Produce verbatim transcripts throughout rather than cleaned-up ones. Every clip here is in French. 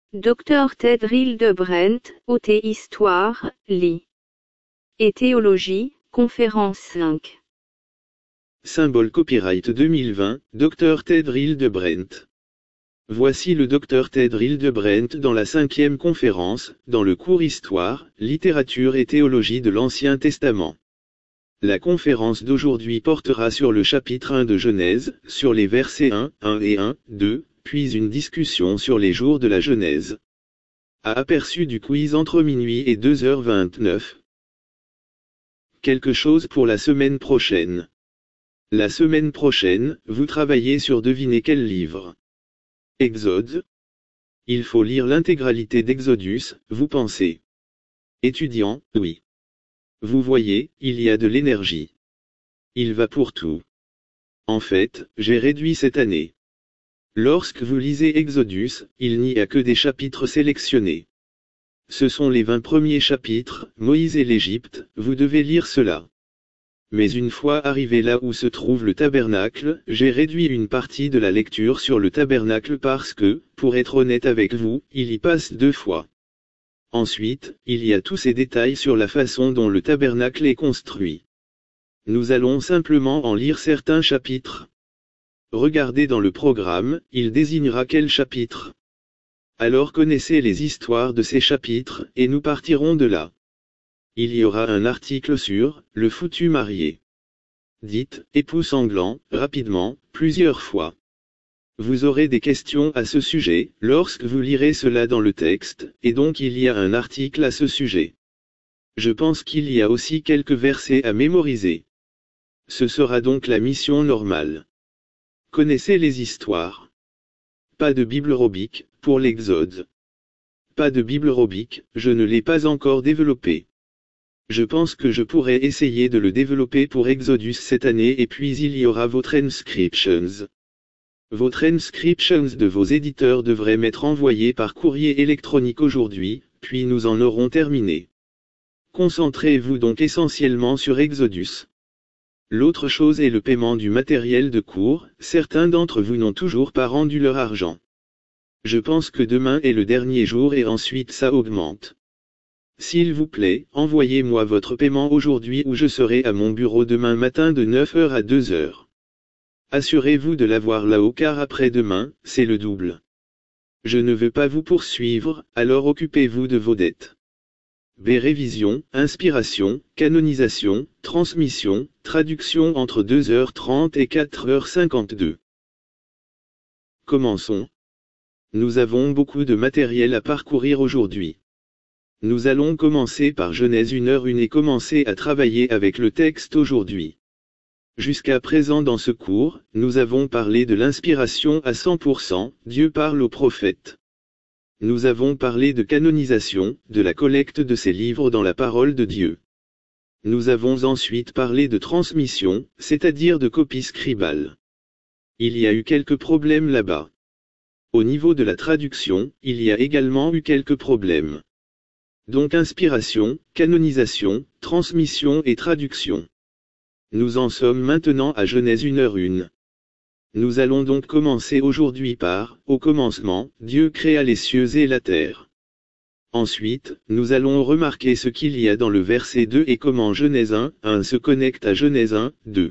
Docteur Ted Hildebrandt, O T Histoire, Lit. Et Théologie, conférence cinq. Symbole copyright deux mille vingt, Docteur Ted Hildebrandt. Voici le Docteur Ted Hildebrandt dans la cinquième conférence, dans le cours Histoire, littérature et théologie de l'Ancien Testament. La conférence d'aujourd'hui portera sur le chapitre un de Genèse, sur les versets un, un et un, deux, puis une discussion sur les jours de la Genèse. À aperçu du quiz entre minuit et deux heures vingt-neuf. Quelque chose pour la semaine prochaine. La semaine prochaine, vous travaillez sur devinez quel livre. Exode. Il faut lire l'intégralité d'Exodus, vous pensez. Étudiant, oui. Vous voyez, il y a de l'énergie. Il va pour tout. En fait, j'ai réduit cette année. Lorsque vous lisez Exodus, il n'y a que des chapitres sélectionnés. Ce sont les vingt premiers chapitres, Moïse et l'Égypte, vous devez lire cela. Mais une fois arrivé là où se trouve le tabernacle, j'ai réduit une partie de la lecture sur le tabernacle parce que, pour être honnête avec vous, il y passe deux fois. Ensuite, il y a tous ces détails sur la façon dont le tabernacle est construit. Nous allons simplement en lire certains chapitres. Regardez dans le programme, il désignera quel chapitre. Alors connaissez les histoires de ces chapitres, et nous partirons de là. Il y aura un article sur « le foutu marié ». Dites « époux sanglant » rapidement, plusieurs fois. Vous aurez des questions à ce sujet, lorsque vous lirez cela dans le texte, et donc il y a un article à ce sujet. Je pense qu'il y a aussi quelques versets à mémoriser. Ce sera donc la mission normale. Connaissez les histoires. Pas de Bible robique, pour l'Exode. Pas de Bible robique, je ne l'ai pas encore développé. Je pense que je pourrais essayer de le développer pour Exodus cette année et puis il y aura vos transcriptions. Vos transcriptions de vos éditeurs devraient m'être envoyées par courrier électronique aujourd'hui, puis nous en aurons terminé. Concentrez-vous donc essentiellement sur Exodus. L'autre chose est le paiement du matériel de cours, certains d'entre vous n'ont toujours pas rendu leur argent. Je pense que demain est le dernier jour et ensuite ça augmente. S'il vous plaît, envoyez-moi votre paiement aujourd'hui ou je serai à mon bureau demain matin de neuf heures à deux heures. Assurez-vous de l'avoir là-haut car après-demain, c'est le double. Je ne veux pas vous poursuivre, alors occupez-vous de vos dettes. B. Révision, inspiration, canonisation, transmission, traduction entre deux heures trente et quatre heures cinquante-deux. Commençons. Nous avons beaucoup de matériel à parcourir aujourd'hui. Nous allons commencer par Genèse une heure une et commencer à travailler avec le texte aujourd'hui. Jusqu'à présent dans ce cours, nous avons parlé de l'inspiration à cent pour cent, Dieu parle aux prophètes. Nous avons parlé de canonisation, de la collecte de ces livres dans la parole de Dieu. Nous avons ensuite parlé de transmission, c'est-à-dire de copie scribale. Il y a eu quelques problèmes là-bas. Au niveau de la traduction, il y a également eu quelques problèmes. Donc inspiration, canonisation, transmission et traduction. Nous en sommes maintenant à Genèse une heure une. Nous allons donc commencer aujourd'hui par, au commencement, Dieu créa les cieux et la terre. Ensuite, nous allons remarquer ce qu'il y a dans le verset deux et comment Genèse un, un se connecte à Genèse un, deux.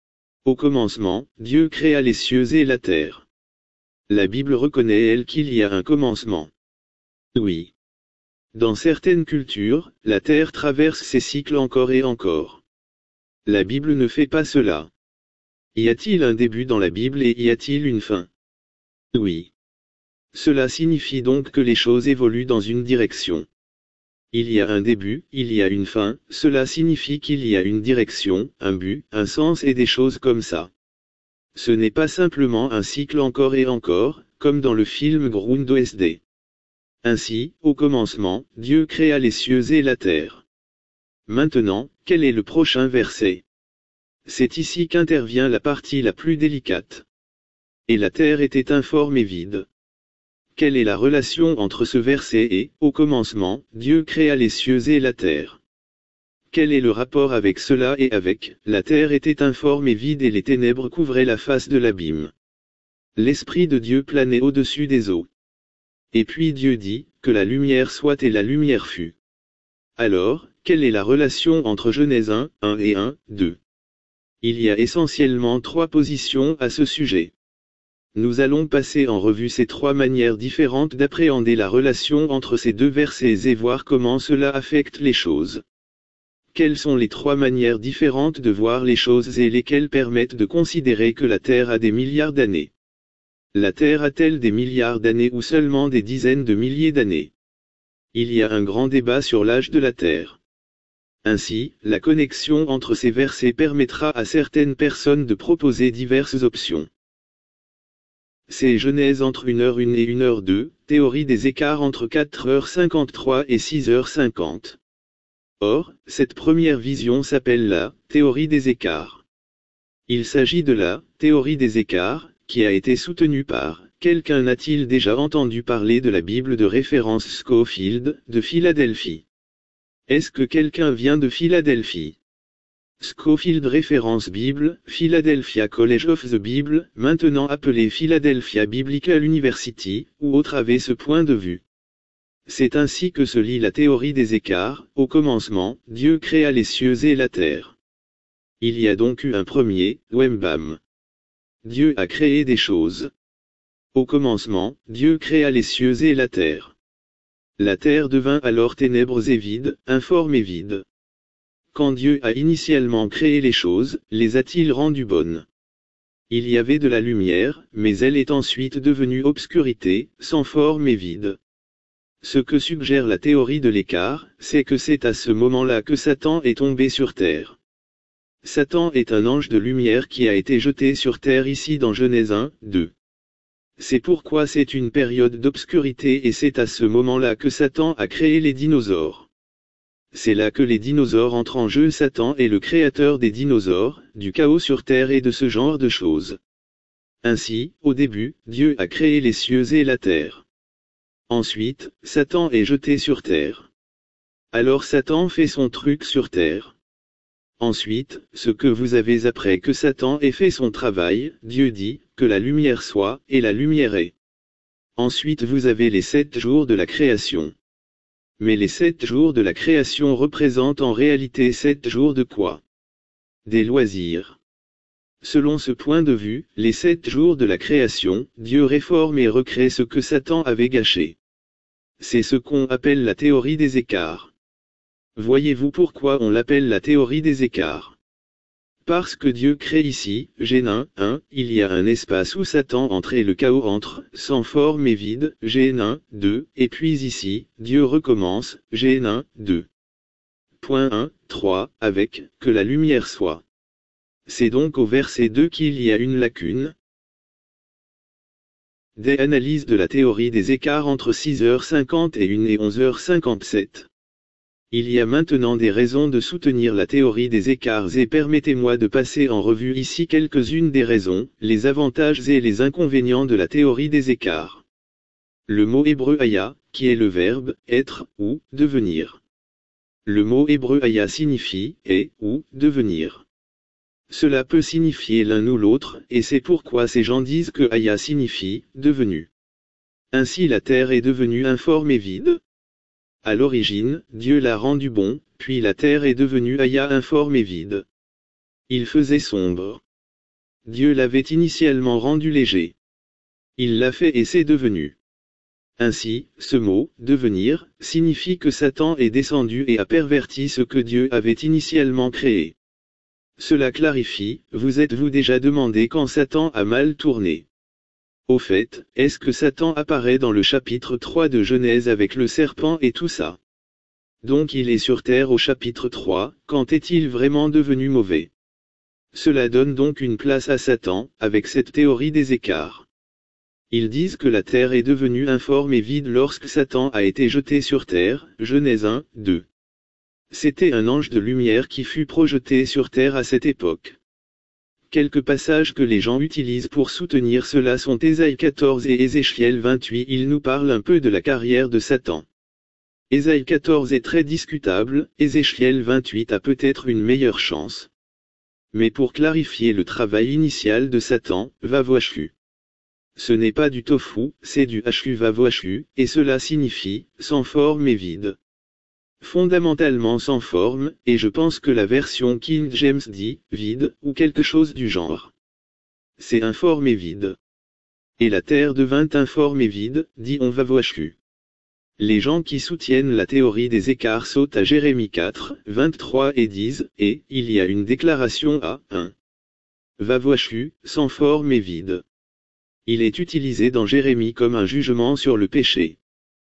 Au commencement, Dieu créa les cieux et la terre. La Bible reconnaît elle qu'il y a un commencement. Oui. Dans certaines cultures, la terre traverse ses cycles encore et encore. La Bible ne fait pas cela. Y a-t-il un début dans la Bible et y a-t-il une fin? Oui. Cela signifie donc que les choses évoluent dans une direction. Il y a un début, il y a une fin, cela signifie qu'il y a une direction, un but, un sens et des choses comme ça. Ce n'est pas simplement un cycle encore et encore, comme dans le film Ground O S D. Ainsi, au commencement, Dieu créa les cieux et la terre. Maintenant, quel est le prochain verset? C'est ici qu'intervient la partie la plus délicate. Et la terre était informe et vide. Quelle est la relation entre ce verset et, au commencement, Dieu créa les cieux et la terre? Quel est le rapport avec cela et avec, la terre était informe et vide et les ténèbres couvraient la face de l'abîme? L'Esprit de Dieu planait au-dessus des eaux. Et puis Dieu dit, que la lumière soit et la lumière fut. Alors, quelle est la relation entre Genèse un, un et un, deux? Il y a essentiellement trois positions à ce sujet. Nous allons passer en revue ces trois manières différentes d'appréhender la relation entre ces deux versets et voir comment cela affecte les choses. Quelles sont les trois manières différentes de voir les choses et lesquelles permettent de considérer que la Terre a des milliards d'années? La Terre a-t-elle des milliards d'années ou seulement des dizaines de milliers d'années? Il y a un grand débat sur l'âge de la Terre. Ainsi, la connexion entre ces versets permettra à certaines personnes de proposer diverses options. C'est Genèse entre une heure une et une heure deux, théorie des écarts entre quatre heures cinquante-trois et six heures cinquante. Or, cette première vision s'appelle la théorie des écarts. Il s'agit de la théorie des écarts, qui a été soutenue par quelqu'un. N'a-t-il déjà entendu parler de la Bible de référence Scofield, de Philadelphie? Est-ce que quelqu'un vient de Philadelphie? Scofield référence Bible, Philadelphia College of the Bible, maintenant appelé Philadelphia Biblical University, ou autre avait ce point de vue. C'est ainsi que se lit la théorie des écarts. Au commencement, Dieu créa les cieux et la terre. Il y a donc eu un premier, Wembam. Dieu a créé des choses. Au commencement, Dieu créa les cieux et la terre. La terre devint alors ténèbres et vide, informe et vide. Quand Dieu a initialement créé les choses, les a-t-il rendues bonnes? Il y avait de la lumière, mais elle est ensuite devenue obscurité, sans forme et vide. Ce que suggère la théorie de l'écart, c'est que c'est à ce moment-là que Satan est tombé sur terre. Satan est un ange de lumière qui a été jeté sur terre ici dans Genèse un, deux. C'est pourquoi c'est une période d'obscurité et c'est à ce moment-là que Satan a créé les dinosaures. C'est là que les dinosaures entrent en jeu. Satan est le créateur des dinosaures, du chaos sur terre et de ce genre de choses. Ainsi, au début, Dieu a créé les cieux et la terre. Ensuite, Satan est jeté sur terre. Alors Satan fait son truc sur terre. Ensuite, ce que vous avez après que Satan ait fait son travail, Dieu dit, que la lumière soit, et la lumière est. Ensuite vous avez les sept jours de la création. Mais les sept jours de la création représentent en réalité sept jours de quoi? Des loisirs. Selon ce point de vue, les sept jours de la création, Dieu réforme et recrée ce que Satan avait gâché. C'est ce qu'on appelle la théorie des écarts. Voyez-vous pourquoi on l'appelle la théorie des écarts? Parce que Dieu crée ici, Genèse un, il y a un espace où Satan entre et le chaos entre, sans forme et vide, Genèse deux, et puis ici, Dieu recommence, Genèse deux. Point un, trois, avec, que la lumière soit. C'est donc au verset deux qu'il y a une lacune. Des analyses de la théorie des écarts entre six heures cinquante et une et onze heures cinquante-sept. Il y a maintenant des raisons de soutenir la théorie des écarts et permettez-moi de passer en revue ici quelques-unes des raisons, les avantages et les inconvénients de la théorie des écarts. Le mot hébreu aya, qui est le verbe être ou devenir. Le mot hébreu aya signifie est ou devenir. Cela peut signifier l'un ou l'autre, et c'est pourquoi ces gens disent que aya signifie devenu. Ainsi la terre est devenue informe et vide. À l'origine, Dieu l'a rendu bon, puis la terre est devenue aya informe et vide. Il faisait sombre. Dieu l'avait initialement rendu léger. Il l'a fait et c'est devenu. Ainsi, ce mot, devenir, signifie que Satan est descendu et a perverti ce que Dieu avait initialement créé. Cela clarifie, vous êtes-vous déjà demandé quand Satan a mal tourné? Au fait, est-ce que Satan apparaît dans le chapitre trois de Genèse avec le serpent et tout ça? Donc il est sur terre au chapitre trois, quand est-il vraiment devenu mauvais? Cela donne donc une place à Satan, avec cette théorie des écarts. Ils disent que la terre est devenue informe et vide lorsque Satan a été jeté sur terre, Genèse un, deux. C'était un ange de lumière qui fut projeté sur terre à cette époque. Quelques passages que les gens utilisent pour soutenir cela sont Ésaïe quatorze et Ézéchiel vingt-huit. Ils nous parlent un peu de la carrière de Satan. Ésaïe quatorze est très discutable, Ézéchiel vingt-huit a peut-être une meilleure chance. Mais pour clarifier le travail initial de Satan, va voichu. Ce n'est pas du tofu, c'est du huvavoshu, et cela signifie, sans forme et vide. Fondamentalement sans forme, et je pense que la version King James dit, vide, ou quelque chose du genre. C'est informe et vide. Et la terre devint informe et vide, dit Onvavoshu. Les gens qui soutiennent la théorie des écarts sautent à Jérémie quatre, vingt-trois et disent, et, il y a une déclaration à un. Vavoshu, sans forme et vide. Il est utilisé dans Jérémie comme un jugement sur le péché.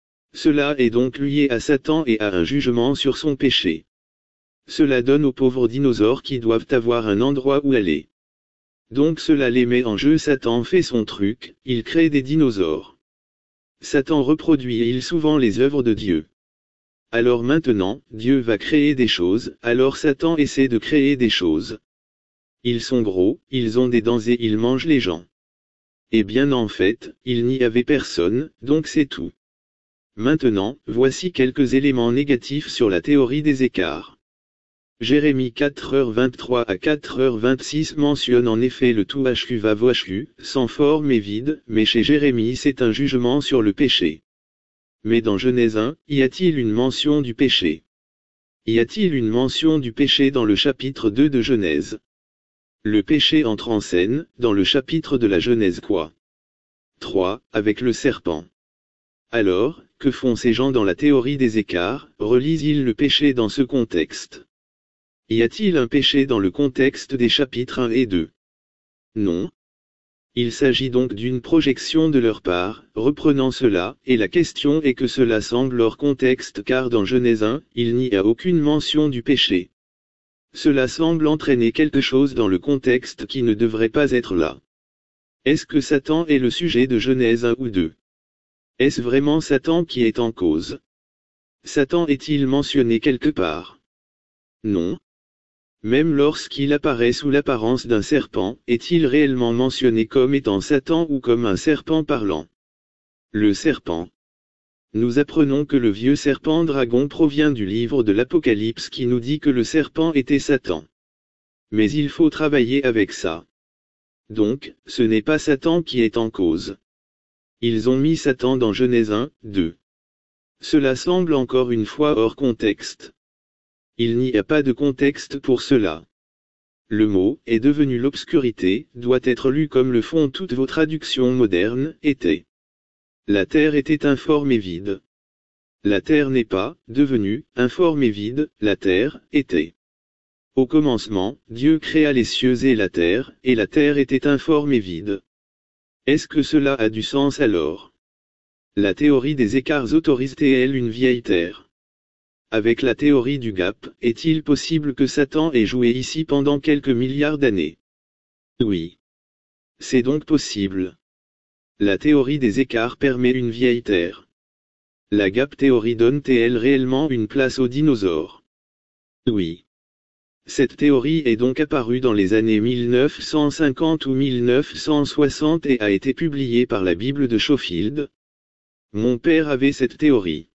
Cela est donc lié à Satan et à un jugement sur son péché. Cela donne aux pauvres dinosaures qui doivent avoir un endroit où aller. Donc cela les met en jeu. Satan fait son truc, il crée des dinosaures. Satan reproduit il souvent les œuvres de Dieu. Alors maintenant, Dieu va créer des choses, alors Satan essaie de créer des choses. Ils sont gros, ils ont des dents et ils mangent les gens. Eh bien en fait, il n'y avait personne, donc c'est tout. Maintenant, voici quelques éléments négatifs sur la théorie des écarts. Jérémie quatre heures vingt-trois à quatre heures vingt-six mentionne en effet le tout huvavoshu, sans forme et vide, mais chez Jérémie c'est un jugement sur le péché. Mais dans Genèse un, y a-t-il une mention du péché? Y a-t-il une mention du péché dans le chapitre deux de Genèse? Le péché entre en scène, dans le chapitre de la Genèse quoi? trois, avec le serpent. Alors, que font ces gens dans la théorie des écarts? Relisent-ils le péché dans ce contexte? Y a-t-il un péché dans le contexte des chapitres un et deux? Non. Il s'agit donc d'une projection de leur part, reprenant cela, et la question est que cela semble hors contexte car dans Genèse un, il n'y a aucune mention du péché. Cela semble entraîner quelque chose dans le contexte qui ne devrait pas être là. Est-ce que Satan est le sujet de Genèse un ou deux? Est-ce vraiment Satan qui est en cause? Satan est-il mentionné quelque part? Non. Même lorsqu'il apparaît sous l'apparence d'un serpent, est-il réellement mentionné comme étant Satan ou comme un serpent parlant? Le serpent. Nous apprenons que le vieux serpent dragon provient du livre de l'Apocalypse qui nous dit que le serpent était Satan. Mais il faut travailler avec ça. Donc, ce n'est pas Satan qui est en cause. Ils ont mis Satan dans Genèse un, deux. Cela semble encore une fois hors contexte. Il n'y a pas de contexte pour cela. Le mot est devenu l'obscurité, doit être lu comme le font toutes vos traductions modernes, était. La terre était informe et vide. La terre n'est pas devenue informe et vide, la terre était. Au commencement, Dieu créa les cieux et la terre, et la terre était informe et vide. Est-ce que cela a du sens alors? La théorie des écarts autorise-t-elle une vieille terre? Avec la théorie du gap, est-il possible que Satan ait joué ici pendant quelques milliards d'années? Oui. C'est donc possible. La théorie des écarts permet une vieille terre. La gap théorie donne-t-elle réellement une place aux dinosaures? Oui. Cette théorie est donc apparue dans les années mille neuf cent cinquante ou mille neuf cent soixante et a été publiée par la Bible de Schofield. Mon père avait cette théorie.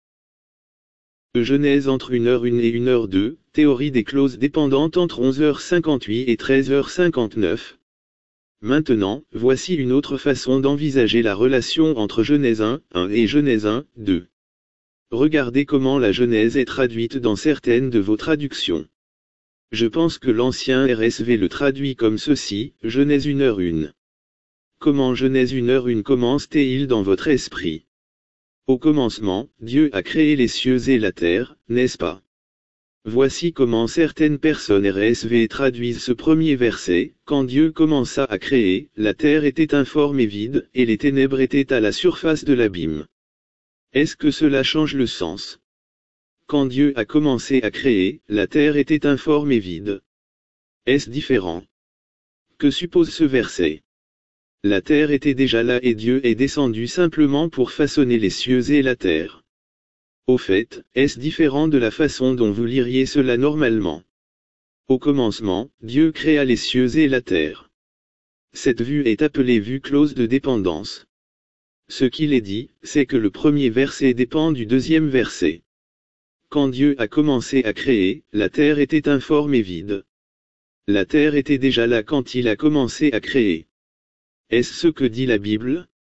Genèse entre une heure une et une heure deux, théorie des clauses dépendantes entre onze heures cinquante-huit et treize heures cinquante-neuf. Maintenant, voici une autre façon d'envisager la relation entre Genèse un, un et Genèse un, deux. Regardez comment la Genèse est traduite dans certaines de vos traductions. Je pense que l'ancien R S V le traduit comme ceci, Genèse une heure une. Comment Genèse une heure une commence-t-il dans votre esprit? Au commencement, Dieu a créé les cieux et la terre, n'est-ce pas? Voici comment certaines personnes R S V traduisent ce premier verset, quand Dieu commença à créer, la terre était informe et vide, et les ténèbres étaient à la surface de l'abîme. Est-ce que cela change le sens? Quand Dieu a commencé à créer, la terre était informe et vide. Est-ce différent? Que suppose ce verset? La terre était déjà là et Dieu est descendu simplement pour façonner les cieux et la terre. Au fait, est-ce différent de la façon dont vous liriez cela normalement? Au commencement, Dieu créa les cieux et la terre. Cette vue est appelée vue close de dépendance. Ce qu'il est dit, c'est que le premier verset dépend du deuxième verset. Quand Dieu a commencé à créer, la terre était informe et vide. La terre était déjà là quand il a commencé à créer. Est-ce ce que dit la Bible?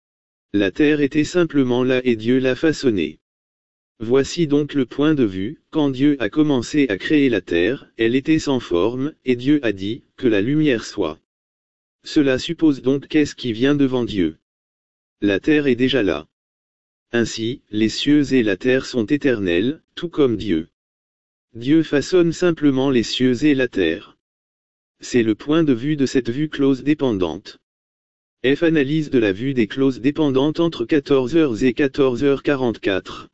La terre était simplement là et Dieu l'a façonnée. Voici donc le point de vue, quand Dieu a commencé à créer la terre, elle était sans forme, et Dieu a dit, que la lumière soit. Cela suppose donc qu'est-ce qui vient devant Dieu. La terre est déjà là. Ainsi, les cieux et la terre sont éternels, tout comme Dieu. Dieu façonne simplement les cieux et la terre. C'est le point de vue de cette vue clause dépendante. F analyse de la vue des clauses dépendantes entre quatorze heures et quatorze heures quarante-quatre.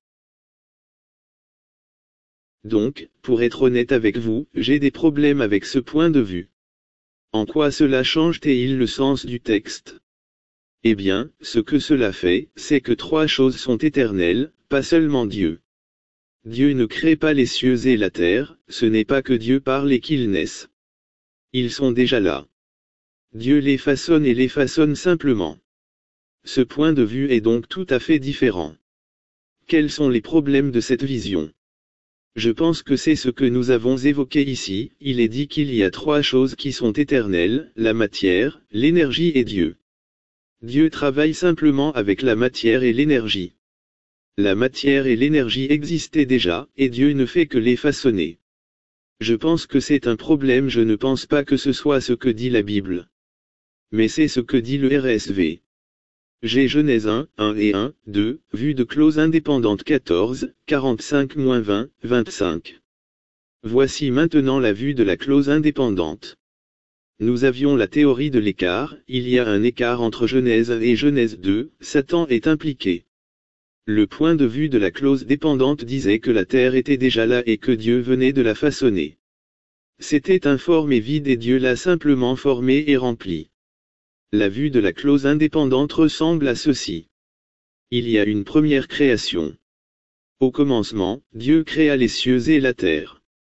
Donc, pour être honnête avec vous, j'ai des problèmes avec ce point de vue. En quoi cela change-t-il le sens du texte? Eh bien, ce que cela fait, c'est que trois choses sont éternelles, pas seulement Dieu. Dieu ne crée pas les cieux et la terre, ce n'est pas que Dieu parle et qu'ils naissent. Ils sont déjà là. Dieu les façonne et les façonne simplement. Ce point de vue est donc tout à fait différent. Quels sont les problèmes de cette vision? Je pense que c'est ce que nous avons évoqué ici, il est dit qu'il y a trois choses qui sont éternelles, la matière, l'énergie et Dieu. Dieu travaille simplement avec la matière et l'énergie. La matière et l'énergie existaient déjà, et Dieu ne fait que les façonner. Je pense que c'est un problème, je ne pense pas que ce soit ce que dit la Bible. Mais c'est ce que dit le R S V. J'ai Genèse un, un et un, deux, vue de clause indépendante quatorze, quarante-cinq vingt, vingt-cinq. Voici maintenant la vue de la clause indépendante. Nous avions la théorie de l'écart, il y a un écart entre Genèse un et Genèse deux, Satan est impliqué. Le point de vue de la clause dépendante disait que la terre était déjà là et que Dieu venait de la façonner. C'était informe et vide et Dieu l'a simplement formé et rempli. La vue de la clause indépendante ressemble à ceci. Il y a une première création. Au commencement, Dieu créa les cieux et la terre.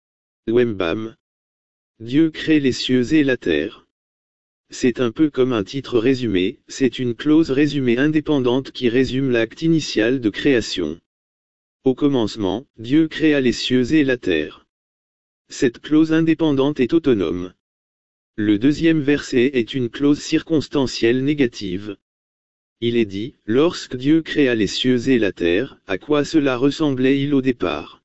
Wembam. Dieu crée les cieux et la terre. C'est un peu comme un titre résumé, c'est une clause résumée indépendante qui résume l'acte initial de création. Au commencement, Dieu créa les cieux et la terre. Cette clause indépendante est autonome. Le deuxième verset est une clause circonstancielle négative. Il est dit, lorsque Dieu créa les cieux et la terre, à quoi cela ressemblait-il au départ?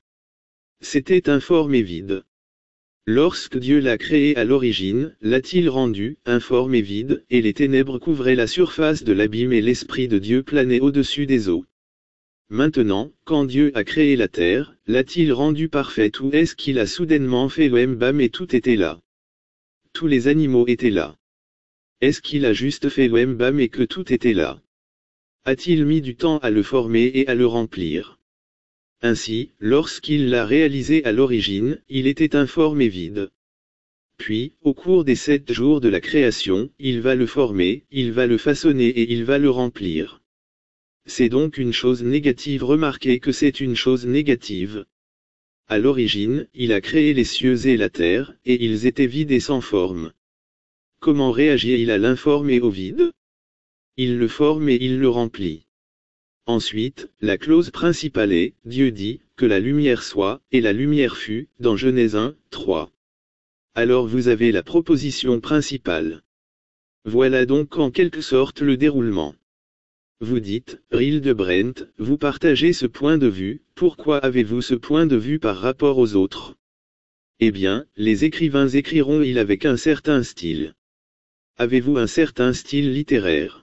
C'était informe et vide. Lorsque Dieu l'a créé à l'origine, l'a-t-il rendu, informe et vide, et les ténèbres couvraient la surface de l'abîme et l'Esprit de Dieu planait au-dessus des eaux. Maintenant, quand Dieu a créé la terre, l'a-t-il rendue parfaite ou est-ce qu'il a soudainement fait Wembam et tout était là? Tous les animaux étaient là. Est-ce qu'il a juste fait Wembam et que tout était là? A-t-il mis du temps à le former et à le remplir? Ainsi, lorsqu'il l'a réalisé à l'origine, il était informe et vide. Puis, au cours des sept jours de la création, il va le former, il va le façonner et il va le remplir. C'est donc une chose négative, remarquez que c'est une chose négative. À l'origine, il a créé les cieux et la terre, et ils étaient vides et sans forme. Comment réagit-il à l'informe et au vide? Il le forme et il le remplit. Ensuite, la clause principale est, Dieu dit, que la lumière soit, et la lumière fut, dans Genèse un, trois. Alors vous avez la proposition principale. Voilà donc en quelque sorte le déroulement. Vous dites, Hildebrand, vous partagez ce point de vue, pourquoi avez-vous ce point de vue par rapport aux autres? Eh bien, les écrivains écriront-ils avec un certain style? Avez-vous un certain style littéraire?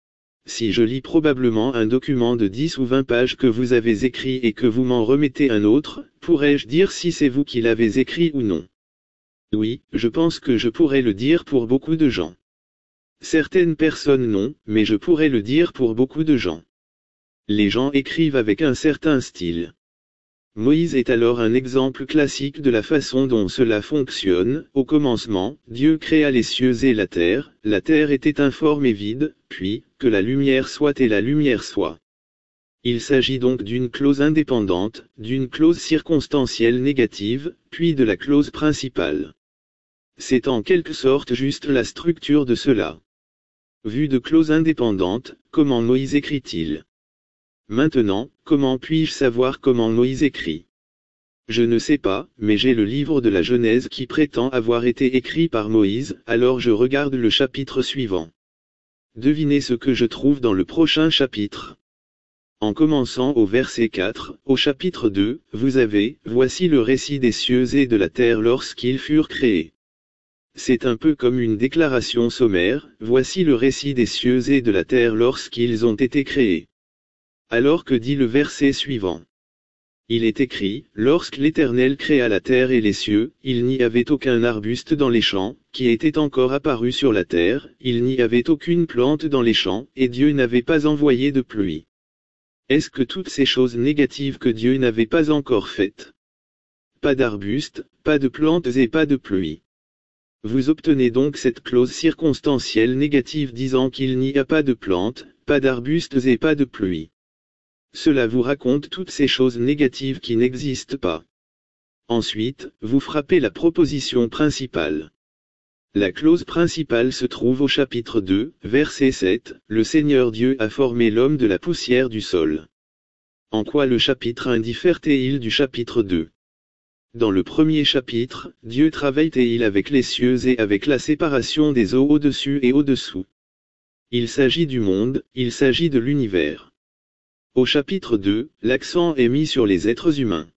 Si je lis probablement un document de dix ou vingt pages que vous avez écrit et que vous m'en remettez un autre, pourrais-je dire si c'est vous qui l'avez écrit ou non? Oui, je pense que je pourrais le dire pour beaucoup de gens. Certaines personnes non, mais je pourrais le dire pour beaucoup de gens. Les gens écrivent avec un certain style. Moïse est alors un exemple classique de la façon dont cela fonctionne. Au commencement, Dieu créa les cieux et la terre, la terre était informe et vide, puis, que la lumière soit et la lumière soit. Il s'agit donc d'une clause indépendante, d'une clause circonstancielle négative, puis de la clause principale. C'est en quelque sorte juste la structure de cela. Vue de clause indépendante, comment Moïse écrit-il? Maintenant, comment puis-je savoir comment Moïse écrit? Je ne sais pas, mais j'ai le livre de la Genèse qui prétend avoir été écrit par Moïse, alors je regarde le chapitre suivant. devinez ce que je trouve dans le prochain chapitre. En commençant au verset quatre, au chapitre deux, vous avez, voici le récit des cieux et de la terre lorsqu'ils furent créés. C'est un peu comme une déclaration sommaire, voici le récit des cieux et de la terre lorsqu'ils ont été créés. Alors que dit le verset suivant? Il est écrit, lorsque l'Éternel créa la terre et les cieux, il n'y avait aucun arbuste dans les champs, qui était encore apparu sur la terre, il n'y avait aucune plante dans les champs, et Dieu n'avait pas envoyé de pluie. Est-ce que toutes ces choses négatives que Dieu n'avait pas encore faites? Pas d'arbustes, pas de plantes et pas de pluie. Vous obtenez donc cette clause circonstancielle négative disant qu'il n'y a pas de plantes, pas d'arbustes et pas de pluie. Cela vous raconte toutes ces choses négatives qui n'existent pas. Ensuite, vous frappez la proposition principale. La clause principale se trouve au chapitre deux, verset sept, le Seigneur Dieu a formé l'homme de la poussière du sol. En quoi le chapitre un diffère-t-il du chapitre deux? Dans le premier chapitre, Dieu travaille-t-il avec les cieux et avec la séparation des eaux au-dessus et au-dessous. Il s'agit du monde, il s'agit de l'univers. Au chapitre deux, l'accent est mis sur les êtres humains.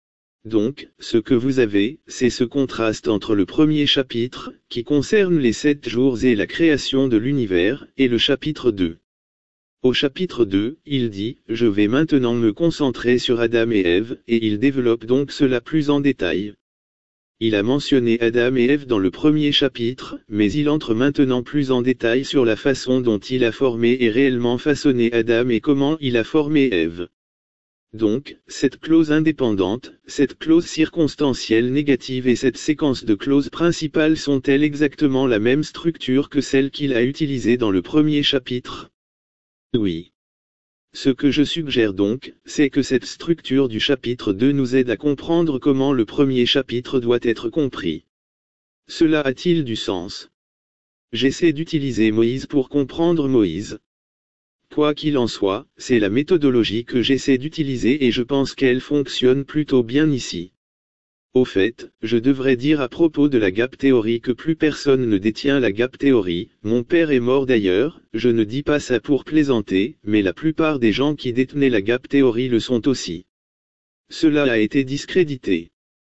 Donc, ce que vous avez, c'est ce contraste entre le premier chapitre, qui concerne les sept jours et la création de l'univers, et le chapitre deux. Au chapitre deux, il dit, « Je vais maintenant me concentrer sur Adam et Ève », et il développe donc cela plus en détail. Il a mentionné Adam et Ève dans le premier chapitre, mais il entre maintenant plus en détail sur la façon dont il a formé et réellement façonné Adam et comment il a formé Ève. Donc, cette clause indépendante, cette clause circonstancielle négative et cette séquence de clauses principales sont-elles exactement la même structure que celle qu'il a utilisée dans le premier chapitre? Oui. Ce que je suggère donc, c'est que cette structure du chapitre deux nous aide à comprendre comment le premier chapitre doit être compris. Cela a-t-il du sens? J'essaie d'utiliser Moïse pour comprendre Moïse. Quoi qu'il en soit, c'est la méthodologie que j'essaie d'utiliser et je pense qu'elle fonctionne plutôt bien ici. Au fait, je devrais dire à propos de la gap théorie que plus personne ne détient la gap théorie, mon père est mort d'ailleurs, je ne dis pas ça pour plaisanter, mais la plupart des gens qui détenaient la gap théorie le sont aussi. Cela a été discrédité.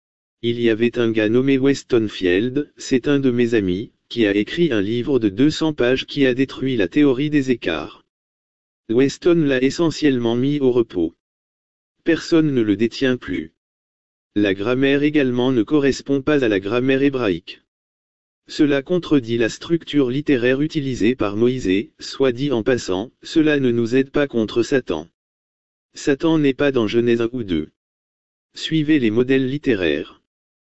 Il y avait un gars nommé Weston Field, c'est un de mes amis, qui a écrit un livre de deux cents pages qui a détruit la théorie des écarts. Weston l'a essentiellement mis au repos. Personne ne le détient plus. La grammaire également ne correspond pas à la grammaire hébraïque. Cela contredit la structure littéraire utilisée par Moïse, soit dit en passant, cela ne nous aide pas contre Satan. Satan n'est pas dans Genèse un ou deux. Suivez les modèles littéraires.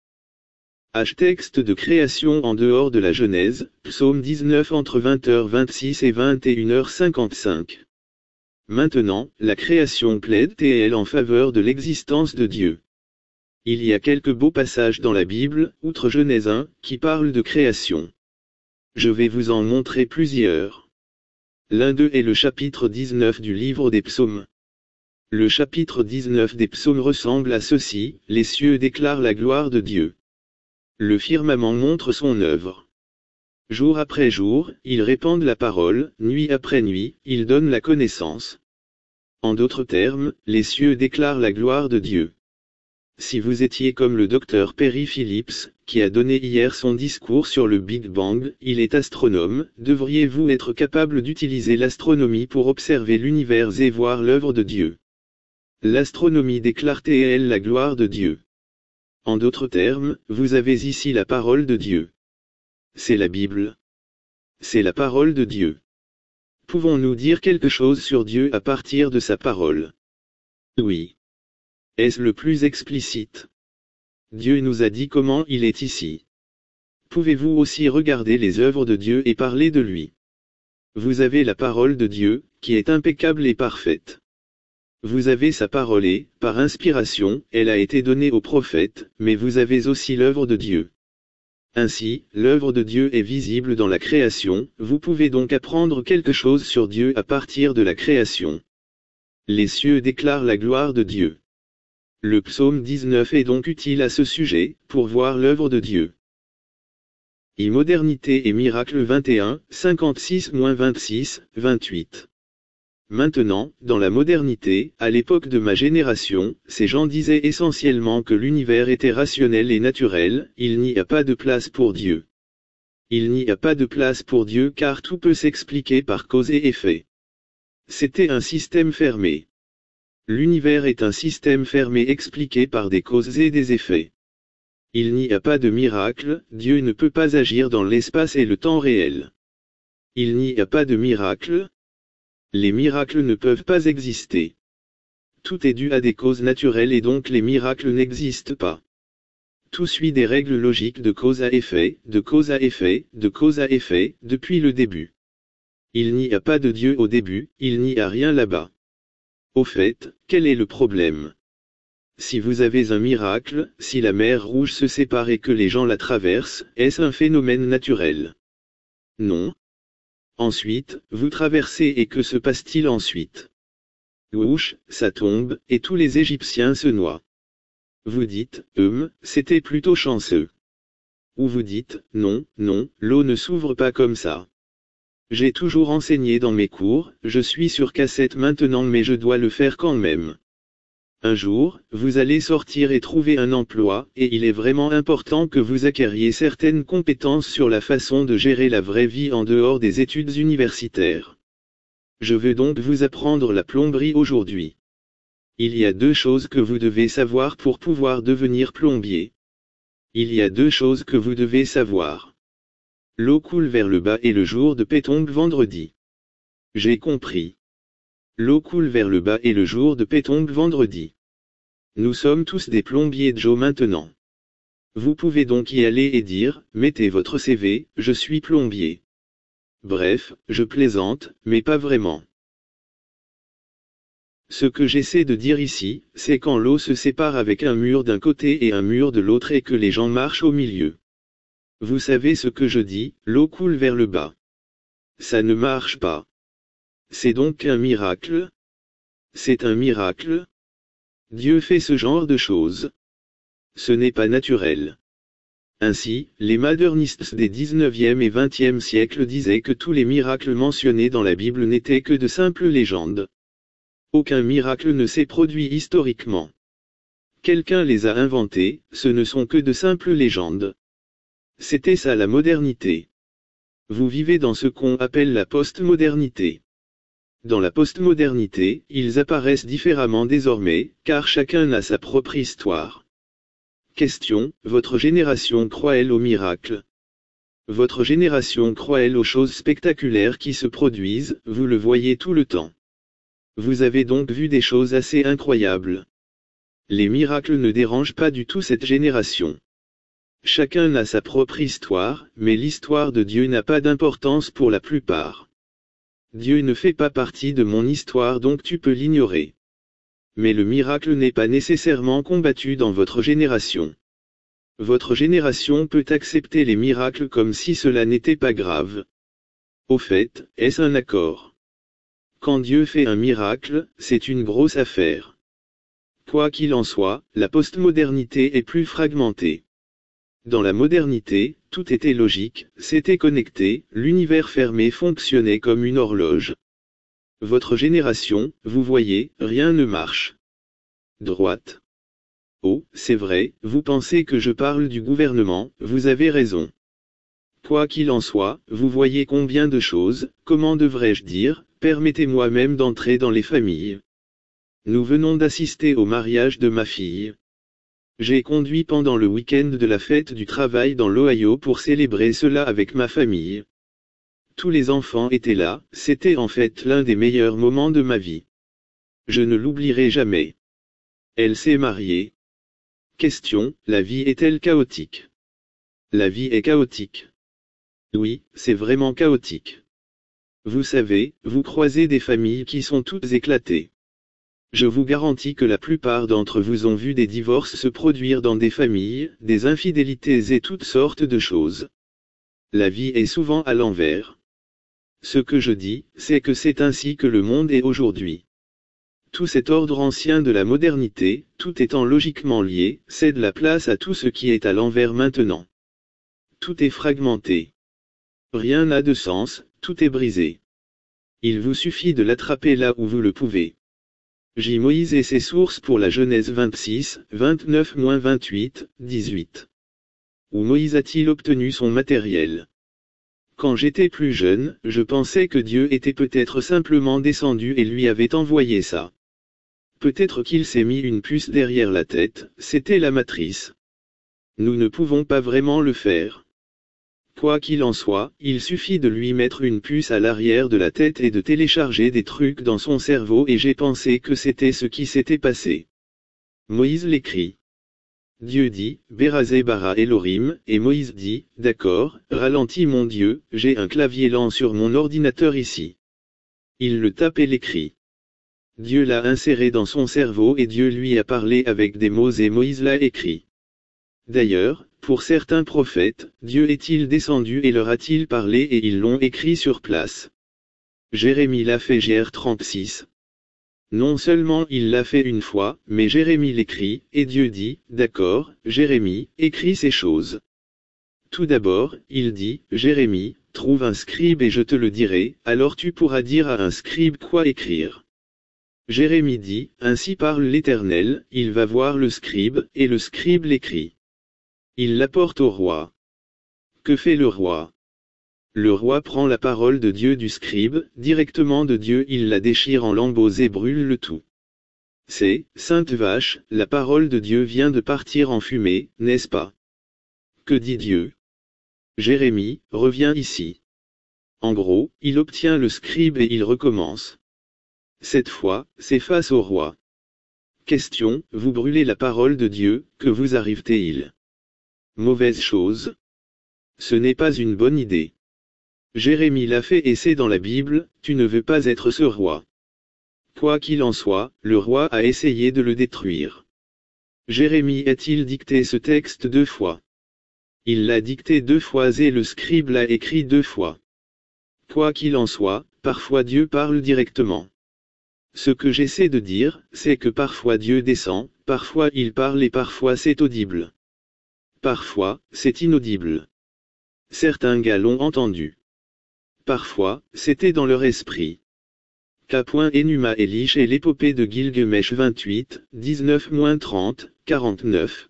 H texte de création en dehors de la Genèse, psaume dix-neuf entre vingt heures vingt-six et vingt et une heures cinquante-cinq. Maintenant, la création plaide-t-elle en faveur de l'existence de Dieu? Il y a quelques beaux passages dans la Bible, outre Genèse un, qui parlent de création. Je vais vous en montrer plusieurs. L'un d'eux est le chapitre dix-neuf du livre des psaumes. Le chapitre dix-neuf des psaumes ressemble à ceci, les cieux déclarent la gloire de Dieu. Le firmament montre son œuvre. Jour après jour, ils répandent la parole, nuit après nuit, ils donnent la connaissance. En d'autres termes, les cieux déclarent la gloire de Dieu. Si vous étiez comme le docteur Perry Phillips, qui a donné hier son discours sur le Big Bang, il est astronome, devriez-vous être capable d'utiliser l'astronomie pour observer l'univers et voir l'œuvre de Dieu? L'astronomie déclare-t-elle la gloire de Dieu? En d'autres termes, vous avez ici la parole de Dieu. C'est la Bible. C'est la parole de Dieu. Pouvons-nous dire quelque chose sur Dieu à partir de sa parole? Oui. Est-ce le plus explicite? Dieu nous a dit comment il est ici. Pouvez-vous aussi regarder les œuvres de Dieu et parler de lui? Vous avez la parole de Dieu, qui est impeccable et parfaite. Vous avez sa parole et, par inspiration, elle a été donnée aux prophètes, mais vous avez aussi l'œuvre de Dieu. Ainsi, l'œuvre de Dieu est visible dans la création, vous pouvez donc apprendre quelque chose sur Dieu à partir de la création. Les cieux déclarent la gloire de Dieu. Le psaume dix-neuf est donc utile à ce sujet, pour voir l'œuvre de Dieu. Immodernité et miracle vingt et un, cinquante-six à vingt-six, vingt-huit. Maintenant, dans la modernité, à l'époque de ma génération, ces gens disaient essentiellement que l'univers était rationnel et naturel, il n'y a pas de place pour Dieu. Il n'y a pas de place pour Dieu car tout peut s'expliquer par cause et effet. C'était un système fermé. L'univers est un système fermé expliqué par des causes et des effets. Il n'y a pas de miracle, Dieu ne peut pas agir dans l'espace et le temps réel. Il n'y a pas de miracle. Les miracles ne peuvent pas exister. Tout est dû à des causes naturelles et donc les miracles n'existent pas. Tout suit des règles logiques de cause à effet, de cause à effet, de cause à effet, depuis le début. Il n'y a pas de Dieu au début, il n'y a rien là-bas. Au fait, quel est le problème ? Si vous avez un miracle, si la mer Rouge se sépare et que les gens la traversent, est-ce un phénomène naturel? Non. Ensuite, vous traversez et que se passe-t-il ensuite? Ouch, ça tombe, et tous les Égyptiens se noient. Vous dites, hum, c'était plutôt chanceux. Ou vous dites, non, non, l'eau ne s'ouvre pas comme ça. J'ai toujours enseigné dans mes cours, je suis sur cassette maintenant mais je dois le faire quand même. Un jour, vous allez sortir et trouver un emploi, et il est vraiment important que vous acquériez certaines compétences sur la façon de gérer la vraie vie en dehors des études universitaires. Je veux donc vous apprendre la plomberie aujourd'hui. Il y a deux choses que vous devez savoir pour pouvoir devenir plombier. Il y a deux choses que vous devez savoir. L'eau coule vers le bas et le jour de paix tombe vendredi. J'ai compris. L'eau coule vers le bas et le jour de paix tombe vendredi. Nous sommes tous des plombiers Joe maintenant. Vous pouvez donc y aller et dire, mettez votre C V, je suis plombier. Bref, je plaisante, mais pas vraiment. Ce que j'essaie de dire ici, c'est quand l'eau se sépare avec un mur d'un côté et un mur de l'autre et que les gens marchent au milieu. Vous savez ce que je dis, l'eau coule vers le bas. Ça ne marche pas. C'est donc un miracle? C'est un miracle? Dieu fait ce genre de choses. Ce n'est pas naturel. Ainsi, les modernistes des dix-neuvième et vingtième siècles disaient que tous les miracles mentionnés dans la Bible n'étaient que de simples légendes. Aucun miracle ne s'est produit historiquement. Quelqu'un les a inventés, ce ne sont que de simples légendes. C'était ça la modernité. Vous vivez dans ce qu'on appelle la postmodernité. Dans la postmodernité, ils apparaissent différemment désormais, car chacun a sa propre histoire. Question, votre génération croit-elle aux miracles? Votre génération croit-elle aux choses spectaculaires qui se produisent, vous le voyez tout le temps. Vous avez donc vu des choses assez incroyables. Les miracles ne dérangent pas du tout cette génération. Chacun a sa propre histoire, mais l'histoire de Dieu n'a pas d'importance pour la plupart. Dieu ne fait pas partie de mon histoire donc tu peux l'ignorer. Mais le miracle n'est pas nécessairement combattu dans votre génération. Votre génération peut accepter les miracles comme si cela n'était pas grave. Au fait, est-ce un accord? Quand Dieu fait un miracle, c'est une grosse affaire. Quoi qu'il en soit, la postmodernité est plus fragmentée. Dans la modernité, tout était logique, c'était connecté, l'univers fermé fonctionnait comme une horloge. Votre génération, vous voyez, rien ne marche. Droite. Oh, c'est vrai, vous pensez que je parle du gouvernement, vous avez raison. Quoi qu'il en soit, vous voyez combien de choses, comment devrais-je dire, permettez-moi même d'entrer dans les familles. Nous venons d'assister au mariage de ma fille. J'ai conduit pendant le week-end de la fête du travail dans l'Ohio pour célébrer cela avec ma famille. Tous les enfants étaient là, c'était en fait l'un des meilleurs moments de ma vie. Je ne l'oublierai jamais. Elle s'est mariée. Question, la vie est-elle chaotique? La vie est chaotique. Oui, c'est vraiment chaotique. Vous savez, vous croisez des familles qui sont toutes éclatées. Je vous garantis que la plupart d'entre vous ont vu des divorces se produire dans des familles, des infidélités et toutes sortes de choses. La vie est souvent à l'envers. Ce que je dis, c'est que c'est ainsi que le monde est aujourd'hui. Tout cet ordre ancien de la modernité, tout étant logiquement lié, cède la place à tout ce qui est à l'envers maintenant. tout est fragmenté. Rien n'a de sens, tout est brisé. Il vous suffit de l'attraper là où vous le pouvez. J. Moïse et ses sources pour la Genèse vingt-six, vingt-neuf à vingt-huit, dix-huit. Où Moïse a-t-il obtenu son matériel? Quand j'étais plus jeune, je pensais que Dieu était peut-être simplement descendu et lui avait envoyé ça. Peut-être qu'il s'est mis une puce derrière la tête, c'était la matrice. Nous ne pouvons pas vraiment le faire. Quoi qu'il en soit, il suffit de lui mettre une puce à l'arrière de la tête et de télécharger des trucs dans son cerveau et j'ai pensé que c'était ce qui s'était passé. Moïse l'écrit. Dieu dit, Berazé bara Elohim, et Moïse dit, d'accord, ralentis mon Dieu, j'ai un clavier lent sur mon ordinateur ici. Il le tape et l'écrit. Dieu l'a inséré dans son cerveau et Dieu lui a parlé avec des mots et Moïse l'a écrit. D'ailleurs, pour certains prophètes, Dieu est-il descendu et leur a-t-il parlé et ils l'ont écrit sur place. Jérémie l'a fait G R trente-six. Non seulement il l'a fait une fois, mais Jérémie l'écrit, et Dieu dit, d'accord, Jérémie, écris ces choses. Tout d'abord, il dit, Jérémie, trouve un scribe et je te le dirai, alors tu pourras dire à un scribe quoi écrire. Jérémie dit, ainsi parle l'Éternel, il va voir le scribe, et le scribe l'écrit. Il l'apporte au roi. Que fait le roi? Le roi prend la parole de Dieu du scribe, directement de Dieu il la déchire en lambeaux et brûle le tout. C'est, sainte vache, la parole de Dieu vient de partir en fumée, n'est-ce pas? Que dit Dieu? Jérémie, reviens ici. En gros, il obtient le scribe et il recommence. Cette fois, c'est face au roi. Question, vous brûlez la parole de Dieu, que vous arrive-t-il? Mauvaise chose. Ce n'est pas une bonne idée. Jérémie l'a fait et c'est dans la Bible, tu ne veux pas être ce roi. Quoi qu'il en soit, le roi a essayé de le détruire. Jérémie a-t-il dicté ce texte deux fois? Il l'a dicté deux fois et le scribe l'a écrit deux fois. Quoi qu'il en soit, parfois Dieu parle directement. Ce que j'essaie de dire, c'est que parfois Dieu descend, parfois il parle et parfois c'est audible. Parfois, c'est inaudible. Certains gars l'ont entendu. Parfois, c'était dans leur esprit. K.Enuma Elish et l'épopée de Gilgamesh vingt-huit, dix-neuf à trente, quarante-neuf.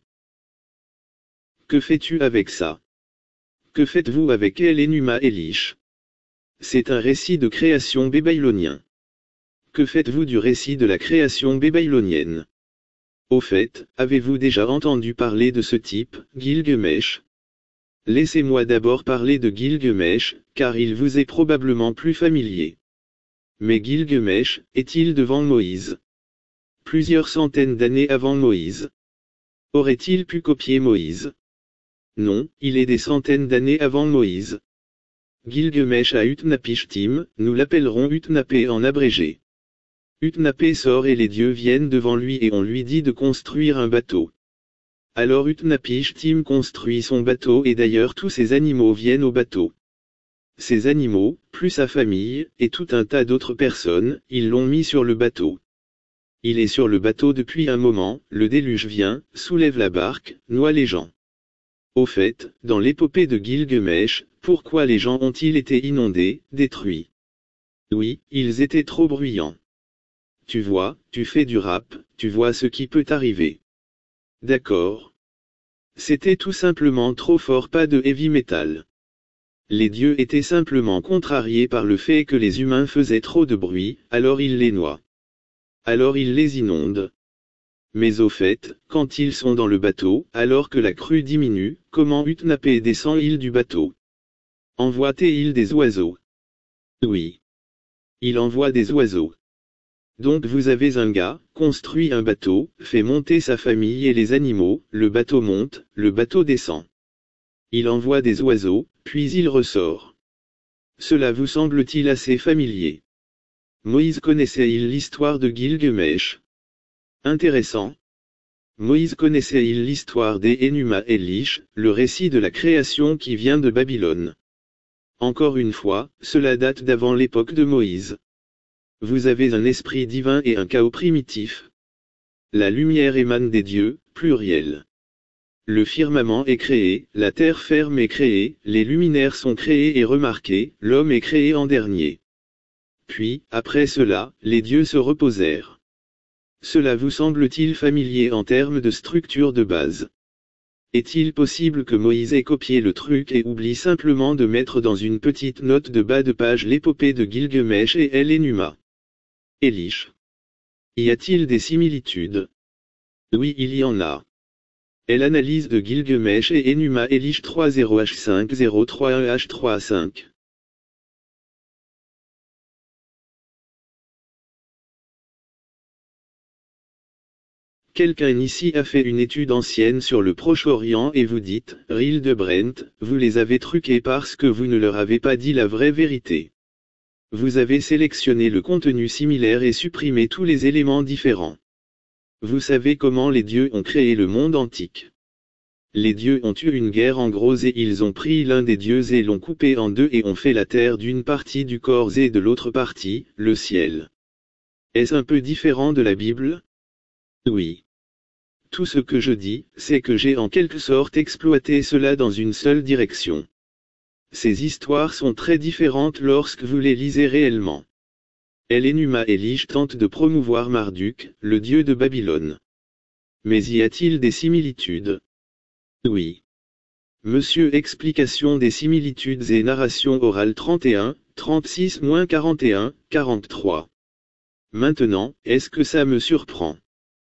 Que fais-tu avec ça? Que faites-vous avec El-Enuma Elish? C'est un récit de création babylonien. Que faites-vous du récit de la création babylonienne? Au fait, avez-vous déjà entendu parler de ce type, Gilgamesh? Laissez-moi d'abord parler de Gilgamesh, car il vous est probablement plus familier. Mais Gilgamesh, est-il devant Moïse? Plusieurs centaines d'années avant Moïse. Aurait-il pu copier Moïse? Non, il est des centaines d'années avant Moïse. Gilgamesh à Utnapishtim, nous l'appellerons Utnapé en abrégé. Utnapé sort et les dieux viennent devant lui et on lui dit de construire un bateau. Alors Utnapishtim construit son bateau et d'ailleurs tous ses animaux viennent au bateau. Ces animaux, plus sa famille, et tout un tas d'autres personnes, ils l'ont mis sur le bateau. Il est sur le bateau depuis un moment, le déluge vient, soulève la barque, noie les gens. Au fait, dans l'épopée de Gilgamesh, pourquoi les gens ont-ils été inondés, détruits? Oui, ils étaient trop bruyants. Tu vois, tu fais du rap, tu vois ce qui peut arriver. D'accord. C'était tout simplement trop fort, pas de heavy metal. Les dieux étaient simplement contrariés par le fait que les humains faisaient trop de bruit, alors ils les noient. Alors ils les inondent. Mais au fait, quand ils sont dans le bateau, alors que la crue diminue, comment Utnapé descend-il du bateau? Envoie-t-il des oiseaux? Oui. Il envoie des oiseaux. Donc vous avez un gars, construit un bateau, fait monter sa famille et les animaux, le bateau monte, le bateau descend. Il envoie des oiseaux, puis il ressort. Cela vous semble-t-il assez familier? Moïse connaissait-il l'histoire de Gilgamesh? Intéressant. Moïse connaissait-il l'histoire des Enuma Elish, le récit de la création qui vient de Babylone? Encore une fois, cela date d'avant l'époque de Moïse. Vous avez un esprit divin et un chaos primitif. La lumière émane des dieux, pluriel. Le firmament est créé, la terre ferme est créée, les luminaires sont créés et remarqués, l'homme est créé en dernier. Puis, après cela, les dieux se reposèrent. Cela vous semble-t-il familier en termes de structure de base? Est-il possible que Moïse ait copié le truc et oublie simplement de mettre dans une petite note de bas de page l'épopée de Gilgamesh et El Enuma? Elish. Y a-t-il des similitudes? Oui, il y en a. Elle analyse de Gilgamesh et Enuma Elish trois zéro H cinq zéro trois un H trois cinq. Quelqu'un ici a fait une étude ancienne sur le Proche-Orient et vous dites, Ril de Brent, vous les avez truqués parce que vous ne leur avez pas dit la vraie vérité. Vous avez sélectionné le contenu similaire et supprimé tous les éléments différents. Vous savez comment les dieux ont créé le monde antique. Les dieux ont eu une guerre en gros et ils ont pris l'un des dieux et l'ont coupé en deux et ont fait la terre d'une partie du corps et de l'autre partie, le ciel. Est-ce un peu différent de la Bible? Oui. Tout ce que je dis, c'est que j'ai en quelque sorte exploité cela dans une seule direction. Ces histoires sont très différentes lorsque vous les lisez réellement. El Enuma Elish tente de promouvoir Marduk, le dieu de Babylone. Mais y a-t-il des similitudes? Oui. Monsieur Explication des similitudes et narration orale trente et un, trente-six quarante et un, quarante-trois. Maintenant, est-ce que ça me surprend?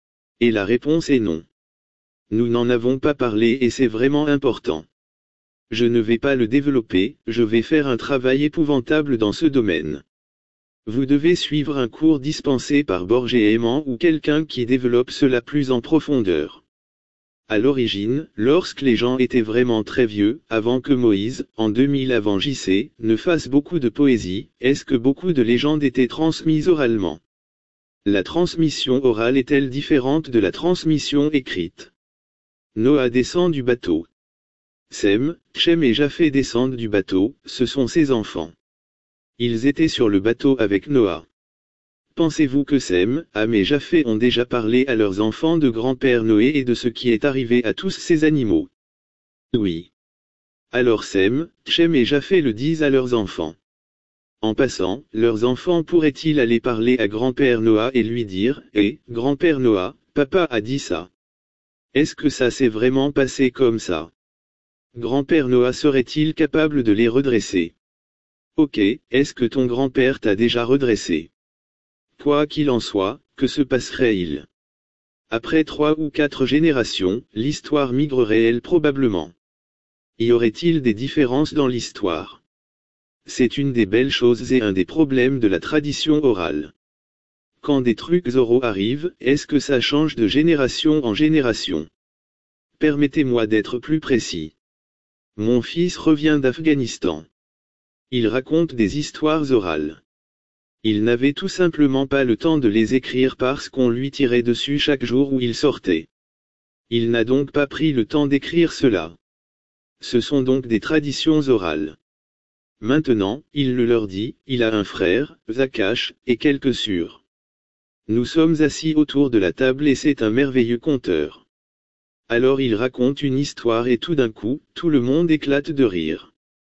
Et la réponse est non. Nous n'en avons pas parlé et c'est vraiment important. Je ne vais pas le développer, je vais faire un travail épouvantable dans ce domaine. Vous devez suivre un cours dispensé par Borges Aimant ou quelqu'un qui développe cela plus en profondeur. À l'origine, lorsque les gens étaient vraiment très vieux, avant que Moïse, en deux mille avant J C, ne fasse beaucoup de poésie, est-ce que beaucoup de légendes étaient transmises oralement? La transmission orale est-elle différente de la transmission écrite? Noah descend du bateau. Sem, Shem et Japheth descendent du bateau, ce sont ses enfants. Ils étaient sur le bateau avec Noah. Pensez-vous que Sem, Ham et Japheth ont déjà parlé à leurs enfants de grand-père Noé et de ce qui est arrivé à tous ces animaux? Oui. Alors Sem, Shem et Japheth le disent à leurs enfants. En passant, leurs enfants pourraient-ils aller parler à grand-père Noah et lui dire, « Eh, grand-père Noah, papa a dit ça. » Est-ce que ça s'est vraiment passé comme ça? Grand-père Noah serait-il capable de les redresser? Ok, est-ce que ton grand-père t'a déjà redressé? Quoi qu'il en soit, que se passerait-il? Après trois ou quatre générations, l'histoire migrerait-elle probablement? Y aurait-il des différences dans l'histoire? C'est une des belles choses et un des problèmes de la tradition orale. Quand des trucs oraux arrivent, est-ce que ça change de génération en génération? Permettez-moi d'être plus précis. Mon fils revient d'Afghanistan. Il raconte des histoires orales. Il n'avait tout simplement pas le temps de les écrire parce qu'on lui tirait dessus chaque jour où il sortait. Il n'a donc pas pris le temps d'écrire cela. Ce sont donc des traditions orales. Maintenant, il le leur dit, il a un frère, Zakash, et quelques sœurs. Nous sommes assis autour de la table et c'est un merveilleux conteur. Alors il raconte une histoire et tout d'un coup, tout le monde éclate de rire.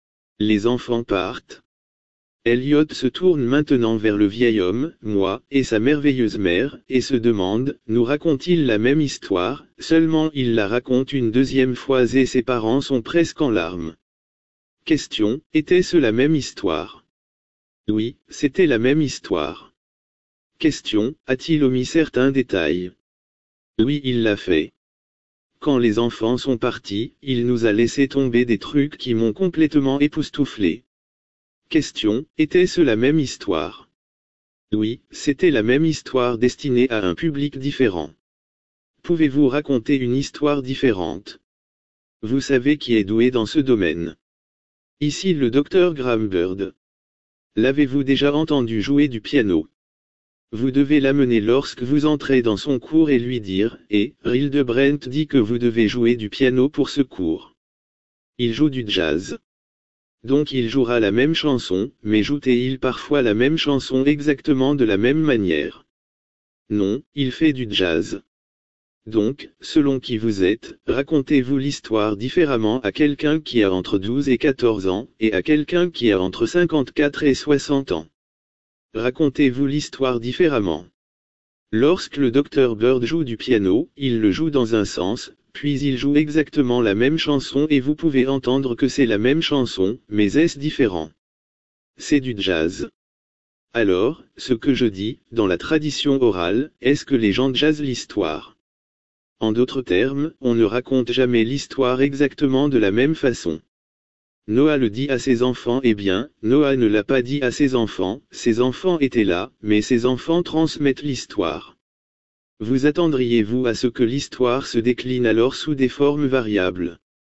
Les enfants partent. Elliot se tourne maintenant vers le vieil homme, moi, et sa merveilleuse mère, et se demande, nous raconte-t-il la même histoire, seulement il la raconte une deuxième fois et ses parents sont presque en larmes. Question, était-ce la même histoire? Oui, c'était la même histoire. Question, a-t-il omis certains détails? Oui, il l'a fait. Quand les enfants sont partis, il nous a laissé tomber des trucs qui m'ont complètement époustouflé. Question, était-ce la même histoire? Oui, c'était la même histoire destinée à un public différent. Pouvez-vous raconter une histoire différente? Vous savez qui est doué dans ce domaine. Ici le docteur Graham Bird. L'avez-vous déjà entendu jouer du piano? Vous devez l'amener lorsque vous entrez dans son cours et lui dire, « Eh, Ril de Brent dit que vous devez jouer du piano pour ce cours. » Il joue du jazz. Donc il jouera la même chanson, mais joue-t-il parfois la même chanson exactement de la même manière? Non, il fait du jazz. Donc, selon qui vous êtes, racontez-vous l'histoire différemment à quelqu'un qui a entre douze et quatorze ans, et à quelqu'un qui a entre cinquante-quatre et soixante ans. Racontez-vous l'histoire différemment. Lorsque le docteur Bird joue du piano, il le joue dans un sens, puis il joue exactement la même chanson et vous pouvez entendre que c'est la même chanson, mais est-ce différent? C'est du jazz. Alors, ce que je dis, dans la tradition orale, est-ce que les gens jazzent l'histoire? En d'autres termes, on ne raconte jamais l'histoire exactement de la même façon. Noah le dit à ses enfants, eh bien, Noah ne l'a pas dit à ses enfants, ses enfants étaient là, mais ses enfants transmettent l'histoire. Vous attendriez-vous à ce que l'histoire se décline alors sous des formes variables?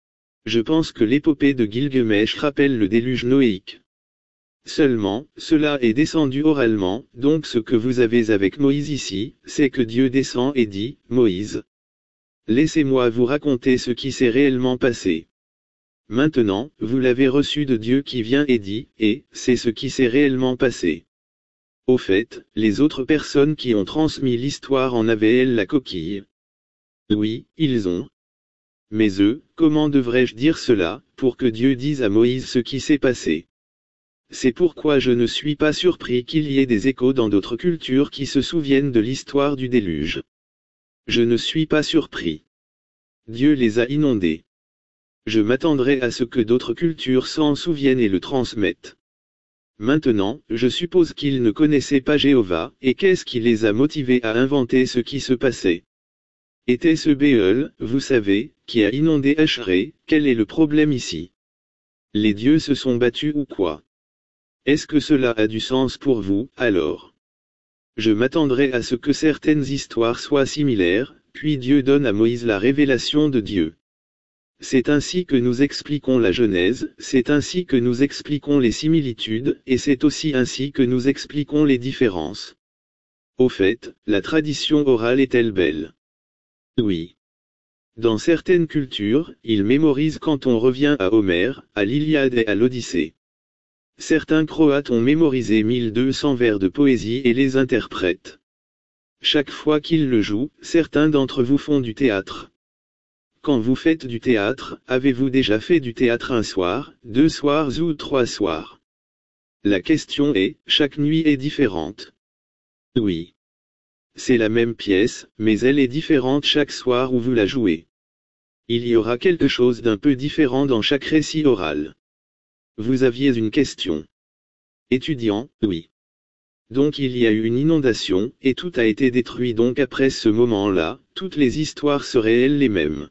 Je pense que l'épopée de Gilgamesh rappelle le déluge noéique. Seulement, cela est descendu oralement, donc ce que vous avez avec Moïse ici, c'est que Dieu descend et dit, Moïse, laissez-moi vous raconter ce qui s'est réellement passé. Maintenant, vous l'avez reçu de Dieu qui vient et dit, et, c'est ce qui s'est réellement passé. Au fait, les autres personnes qui ont transmis l'histoire en avaient elles la coquille. Oui, ils ont. Mais eux, comment devrais-je dire cela, pour que Dieu dise à Moïse ce qui s'est passé? C'est pourquoi je ne suis pas surpris qu'il y ait des échos dans d'autres cultures qui se souviennent de l'histoire du déluge. Je ne suis pas surpris. Dieu les a inondés. Je m'attendrai à ce que d'autres cultures s'en souviennent et le transmettent. Maintenant, je suppose qu'ils ne connaissaient pas Jéhovah, et qu'est-ce qui les a motivés à inventer ce qui se passait? Était-ce Béel, vous savez, qui a inondé Ashré? Quel est le problème ici? Les dieux se sont battus ou quoi? Est-ce que cela a du sens pour vous, alors? Je m'attendrai à ce que certaines histoires soient similaires, puis Dieu donne à Moïse la révélation de Dieu. C'est ainsi que nous expliquons la Genèse, c'est ainsi que nous expliquons les similitudes, et c'est aussi ainsi que nous expliquons les différences. Au fait, la tradition orale est-elle belle? Oui. Dans certaines cultures, ils mémorisent quand on revient à Homère, à l'Iliade et à l'Odyssée. Certains Croates ont mémorisé mille deux cents vers de poésie et les interprètent. Chaque fois qu'ils le jouent, certains d'entre vous font du théâtre. Quand vous faites du théâtre, avez-vous déjà fait du théâtre un soir, deux soirs ou trois soirs? La question est, chaque nuit est différente. Oui. C'est la même pièce, mais elle est différente chaque soir où vous la jouez. Il y aura quelque chose d'un peu différent dans chaque récit oral. Vous aviez une question. Étudiant, oui. Donc il y a eu une inondation, et tout a été détruit donc après ce moment-là, toutes les histoires seraient elles les mêmes.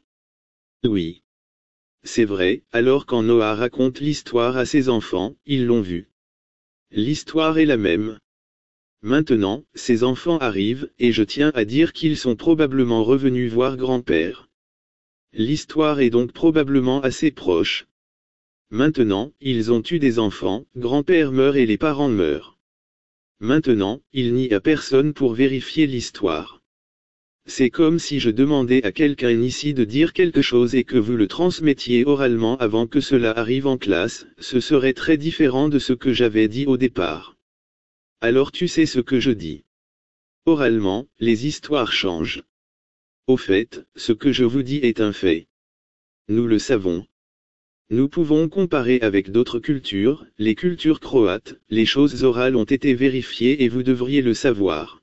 Oui. C'est vrai, alors quand Noah raconte l'histoire à ses enfants, ils l'ont vu. L'histoire est la même. Maintenant, ses enfants arrivent, et je tiens à dire qu'ils sont probablement revenus voir grand-père. L'histoire est donc probablement assez proche. Maintenant, ils ont eu des enfants, grand-père meurt et les parents meurent. Maintenant, il n'y a personne pour vérifier l'histoire. C'est comme si je demandais à quelqu'un ici de dire quelque chose et que vous le transmettiez oralement avant que cela arrive en classe, ce serait très différent de ce que j'avais dit au départ. Alors tu sais ce que je dis. Oralement, les histoires changent. Au fait, ce que je vous dis est un fait. Nous le savons. Nous pouvons comparer avec d'autres cultures, les cultures croates, les choses orales ont été vérifiées et vous devriez le savoir.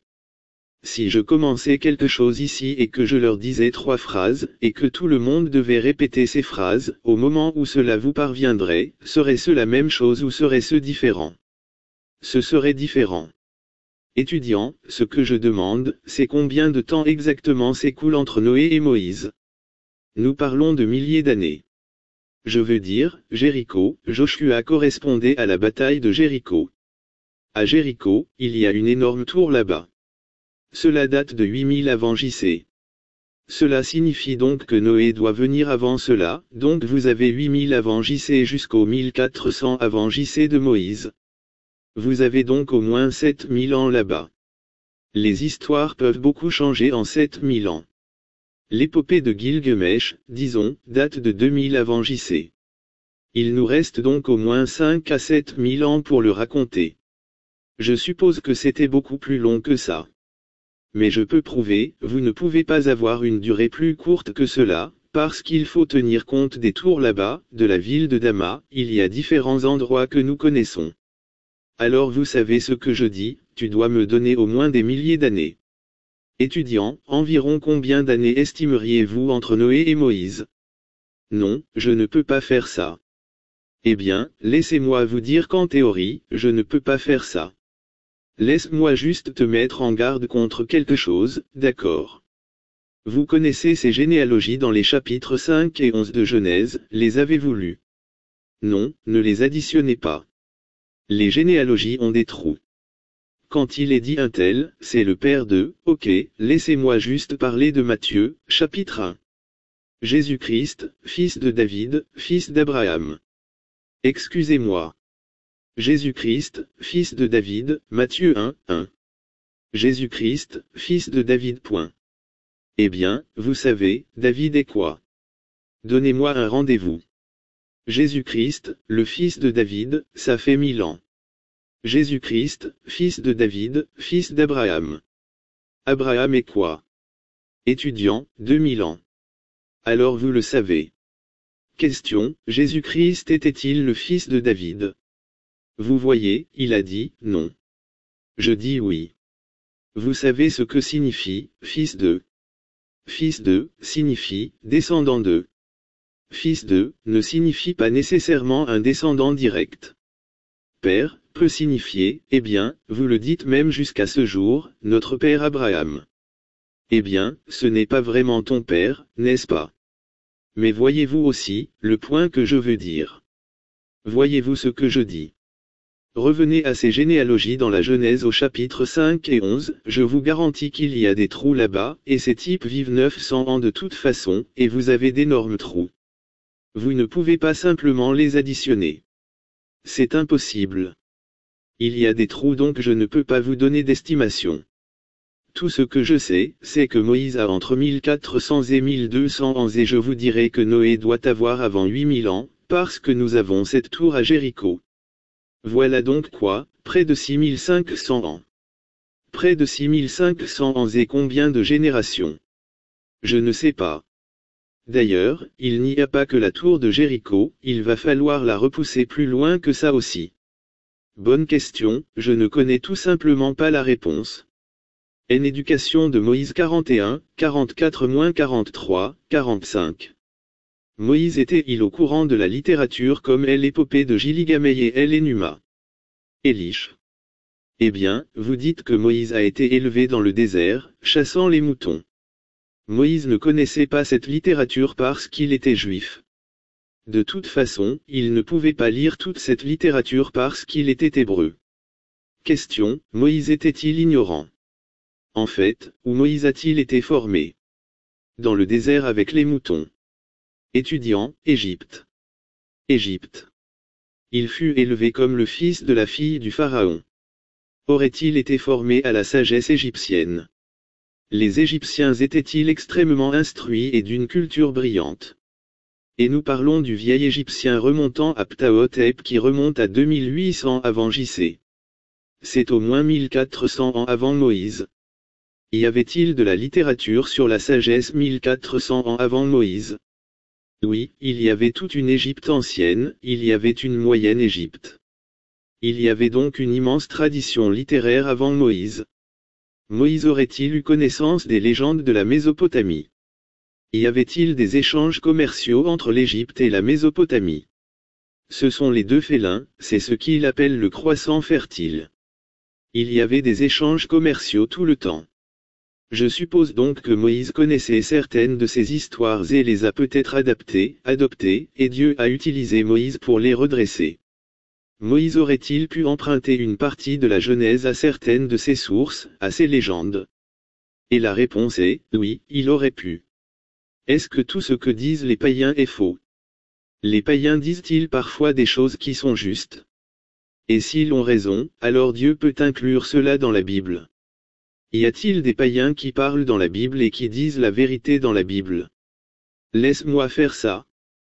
Si je commençais quelque chose ici et que je leur disais trois phrases, et que tout le monde devait répéter ces phrases, au moment où cela vous parviendrait, serait-ce la même chose ou serait-ce différent? Ce serait différent. Étudiant, ce que je demande, c'est combien de temps exactement s'écoule entre Noé et Moïse? Nous parlons de milliers d'années. Je veux dire, Jéricho, Joshua correspondait à la bataille de Jéricho. À Jéricho, il y a une énorme tour là-bas. Cela date de huit mille avant J C. Cela signifie donc que Noé doit venir avant cela, donc vous avez huit mille avant J C jusqu'au mille quatre cents avant J C de Moïse. Vous avez donc au moins sept mille ans là-bas. Les histoires peuvent beaucoup changer en sept mille ans. L'épopée de Gilgamesh, disons, date de deux mille avant J C. Il nous reste donc au moins cinq à sept mille ans pour le raconter. Je suppose que c'était beaucoup plus long que ça. Mais je peux prouver, vous ne pouvez pas avoir une durée plus courte que cela, parce qu'il faut tenir compte des tours là-bas, de la ville de Dama, il y a différents endroits que nous connaissons. Alors vous savez ce que je dis, tu dois me donner au moins des milliers d'années. Étudiant, environ combien d'années estimeriez-vous entre Noé et Moïse? Non, je ne peux pas faire ça. Eh bien, laissez-moi vous dire qu'en théorie, je ne peux pas faire ça. Laisse-moi juste te mettre en garde contre quelque chose, d'accord? Vous connaissez ces généalogies dans les chapitres cinq et onze de Genèse, les avez-vous lues? Non, ne les additionnez pas. Les généalogies ont des trous. Quand il est dit un tel, c'est le père de, ok, laissez-moi juste parler de Matthieu, chapitre un. Jésus-Christ, fils de David, fils d'Abraham. Excusez-moi. Jésus-Christ, fils de David, Matthieu un, un. Jésus-Christ, fils de David. Point. Eh bien, vous savez, David est quoi? Donnez-moi un rendez-vous. Jésus-Christ, le fils de David, ça fait mille ans. Jésus-Christ, fils de David, fils d'Abraham. Abraham est quoi? Étudiant, deux mille ans. Alors vous le savez. Question, Jésus-Christ était-il le fils de David? Vous voyez, il a dit, non. Je dis oui. Vous savez ce que signifie, fils de? Fils de, signifie, descendant de. Fils de, ne signifie pas nécessairement un descendant direct. Père, peut signifier, eh bien, vous le dites même jusqu'à ce jour, notre père Abraham. Eh bien, ce n'est pas vraiment ton père, n'est-ce pas? Mais voyez-vous aussi, le point que je veux dire. Voyez-vous ce que je dis? Revenez à ces généalogies dans la Genèse au chapitre cinq et onze, je vous garantis qu'il y a des trous là-bas, et ces types vivent neuf cents ans de toute façon, et vous avez d'énormes trous. Vous ne pouvez pas simplement les additionner. C'est impossible. Il y a des trous donc je ne peux pas vous donner d'estimation. Tout ce que je sais, c'est que Moïse a entre mille quatre cents et mille deux cents ans et je vous dirai que Noé doit avoir avant huit mille ans, parce que nous avons cette tour à Jéricho. Voilà donc quoi, près de six mille cinq cents ans. Près de six mille cinq cents ans et combien de générations? Je ne sais pas. D'ailleurs, il n'y a pas que la tour de Jéricho, il va falloir la repousser plus loin que ça aussi. Bonne question, je ne connais tout simplement pas la réponse. En éducation de Moïse quarante et un, quarante-quatre quarante-trois, quarante-cinq. Moïse était-il au courant de la littérature comme est l'épopée de Gilgamech et El Enuma? Éliche. Eh bien, vous dites que Moïse a été élevé dans le désert, chassant les moutons. Moïse ne connaissait pas cette littérature parce qu'il était juif. De toute façon, il ne pouvait pas lire toute cette littérature parce qu'il était hébreu. Question, Moïse était-il ignorant? En fait, où Moïse a-t-il été formé? Dans le désert avec les moutons. Étudiant, Égypte. Égypte. Il fut élevé comme le fils de la fille du Pharaon. Aurait-il été formé à la sagesse égyptienne? Les Égyptiens étaient-ils extrêmement instruits et d'une culture brillante? Et nous parlons du vieil Égyptien remontant à Ptahhotep qui remonte à deux mille huit cents avant J C. C'est au moins mille quatre cents ans avant Moïse. Y avait-il de la littérature sur la sagesse mille quatre cents ans avant Moïse? Oui, il y avait toute une Égypte ancienne, il y avait une moyenne Égypte. Il y avait donc une immense tradition littéraire avant Moïse. Moïse aurait-il eu connaissance des légendes de la Mésopotamie? Y avait-il des échanges commerciaux entre l'Égypte et la Mésopotamie? Ce sont les deux félins, c'est ce qu'il appelle le croissant fertile. Il y avait des échanges commerciaux tout le temps. Je suppose donc que Moïse connaissait certaines de ces histoires et les a peut-être adaptées, adoptées, et Dieu a utilisé Moïse pour les redresser. Moïse aurait-il pu emprunter une partie de la Genèse à certaines de ses sources, à ses légendes? Et la réponse est, oui, il aurait pu. Est-ce que tout ce que disent les païens est faux? Les païens disent-ils parfois des choses qui sont justes? Et s'ils ont raison, alors Dieu peut inclure cela dans la Bible. Y a-t-il des païens qui parlent dans la Bible et qui disent la vérité dans la Bible? Laisse-moi faire ça.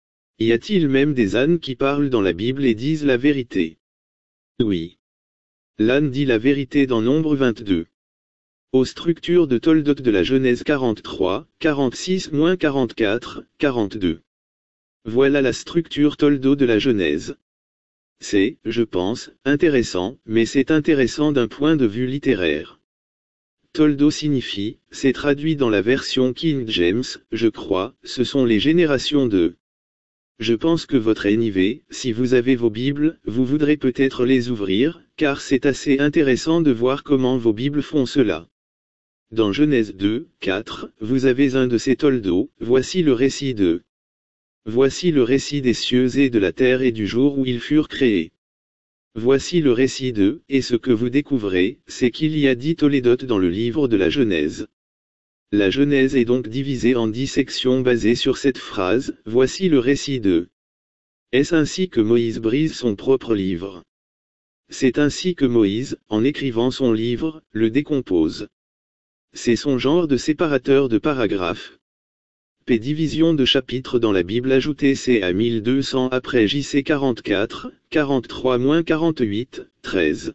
Y a-t-il même des ânes qui parlent dans la Bible et disent la vérité? Oui. L'âne dit la vérité dans Nombre vingt-deux. Aux structures de Toldot de la Genèse quarante-trois, quarante-six à quarante-quatre, quarante-deux. Voilà la structure Toldot de la Genèse. C'est, je pense, intéressant, mais c'est intéressant d'un point de vue littéraire. Toldot signifie, c'est traduit dans la version King James, je crois, ce sont les générations de. Je pense que votre N I V, si vous avez vos Bibles, vous voudrez peut-être les ouvrir, car c'est assez intéressant de voir comment vos Bibles font cela. Dans Genèse deux, quatre, vous avez un de ces Toldot, voici le récit de. Voici le récit des cieux et de la terre et du jour où ils furent créés. Voici le récit de, et ce que vous découvrez, c'est qu'il y a dix Tolédotes dans le livre de la Genèse. La Genèse est donc divisée en dix sections basées sur cette phrase, voici le récit de. Est-ce ainsi que Moïse brise son propre livre? C'est ainsi que Moïse, en écrivant son livre, le décompose. C'est son genre de séparateur de paragraphes. P. Division de chapitres dans la Bible ajoutée C à mille deux cents après J C quarante-quatre, quarante-trois à quarante-huit, treize.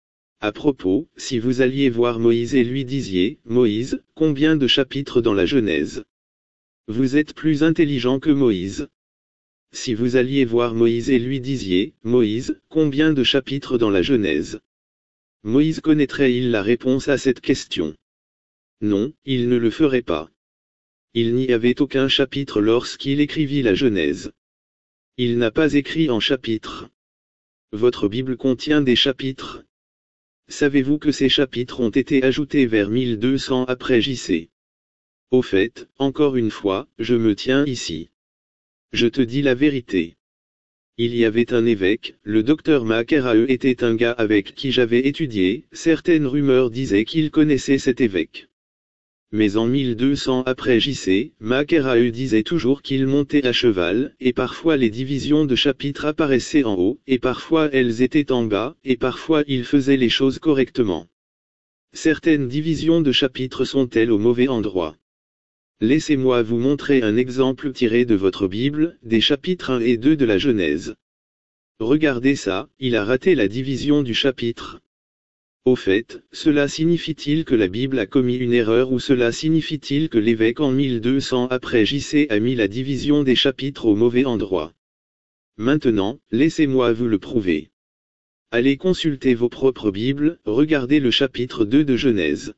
À propos, si vous alliez voir Moïse et lui disiez, Moïse, combien de chapitres dans la Genèse? Vous êtes plus intelligent que Moïse. Si vous alliez voir Moïse et lui disiez, Moïse, combien de chapitres dans la Genèse? Moïse connaîtrait-il la réponse à cette question? Non, il ne le ferait pas. Il n'y avait aucun chapitre lorsqu'il écrivit la Genèse. Il n'a pas écrit en chapitres. Votre Bible contient des chapitres. Savez-vous que ces chapitres ont été ajoutés vers mille deux cents après J C? Au fait, encore une fois, je me tiens ici. Je te dis la vérité. Il y avait un évêque, le docteur Macaraeu était un gars avec qui j'avais étudié, certaines rumeurs disaient qu'il connaissait cet évêque. Mais en mille deux cents après J C, Macaraeu disait toujours qu'il montait à cheval, et parfois les divisions de chapitres apparaissaient en haut, et parfois elles étaient en bas, et parfois il faisait les choses correctement. Certaines divisions de chapitres sont-elles au mauvais endroit? Laissez-moi vous montrer un exemple tiré de votre Bible, des chapitres un et deux de la Genèse. Regardez ça, il a raté la division du chapitre. Au fait, cela signifie-t-il que la Bible a commis une erreur ou cela signifie-t-il que l'évêque en mille deux cents après J C a mis la division des chapitres au mauvais endroit? Maintenant, laissez-moi vous le prouver. Allez consulter vos propres Bibles, regardez le chapitre deux de Genèse.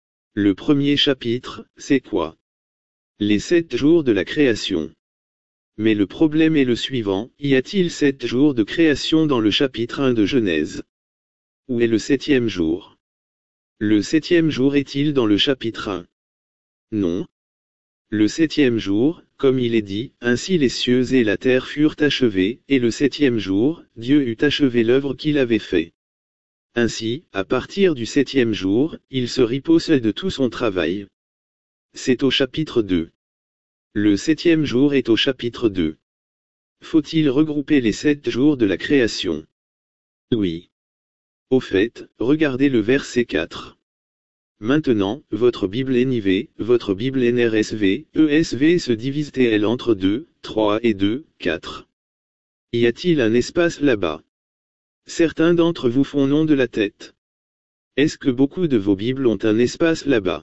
Le premier chapitre, c'est quoi? Les sept jours de la création. Mais le problème est le suivant, y a-t-il sept jours de création dans le chapitre un de Genèse? Où est le septième jour? Le septième jour est-il dans le chapitre un? Non. Le septième jour, comme il est dit, ainsi les cieux et la terre furent achevés, et le septième jour, Dieu eut achevé l'œuvre qu'il avait fait. Ainsi, à partir du septième jour, il se reposait de tout son travail. C'est au chapitre deux. Le septième jour est au chapitre deux. Faut-il regrouper les sept jours de la création? Oui. Au fait, regardez le verset quatre. Maintenant, votre Bible N I V, votre Bible N R S V, E S V se divise-t-elle entre deux, trois et deux, quatre? Y a-t-il un espace là-bas? Certains d'entre vous font non de la tête. Est-ce que beaucoup de vos Bibles ont un espace là-bas?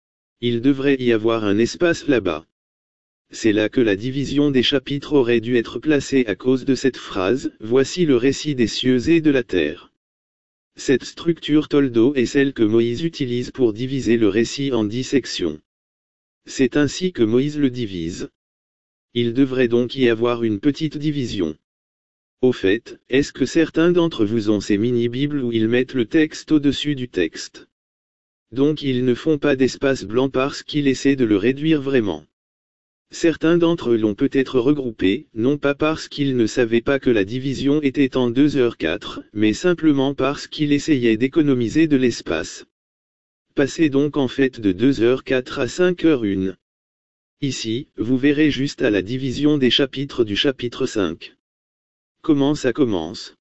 Il devrait y avoir un espace là-bas. C'est là que la division des chapitres aurait dû être placée à cause de cette phrase, voici le récit des cieux et de la terre. Cette structure Toldot est celle que Moïse utilise pour diviser le récit en dix sections. C'est ainsi que Moïse le divise. Il devrait donc y avoir une petite division. Au fait, est-ce que certains d'entre vous ont ces mini-bibles où ils mettent le texte au-dessus du texte? Donc ils ne font pas d'espace blanc parce qu'ils essaient de le réduire vraiment. Certains d'entre eux l'ont peut-être regroupé, non pas parce qu'ils ne savaient pas que la division était en deux heures quatre, mais simplement parce qu'ils essayaient d'économiser de l'espace. Passez donc en fait de deux heures quatre à cinq heures un. Ici, vous verrez juste à la division des chapitres du chapitre cinq. Comment ça commence?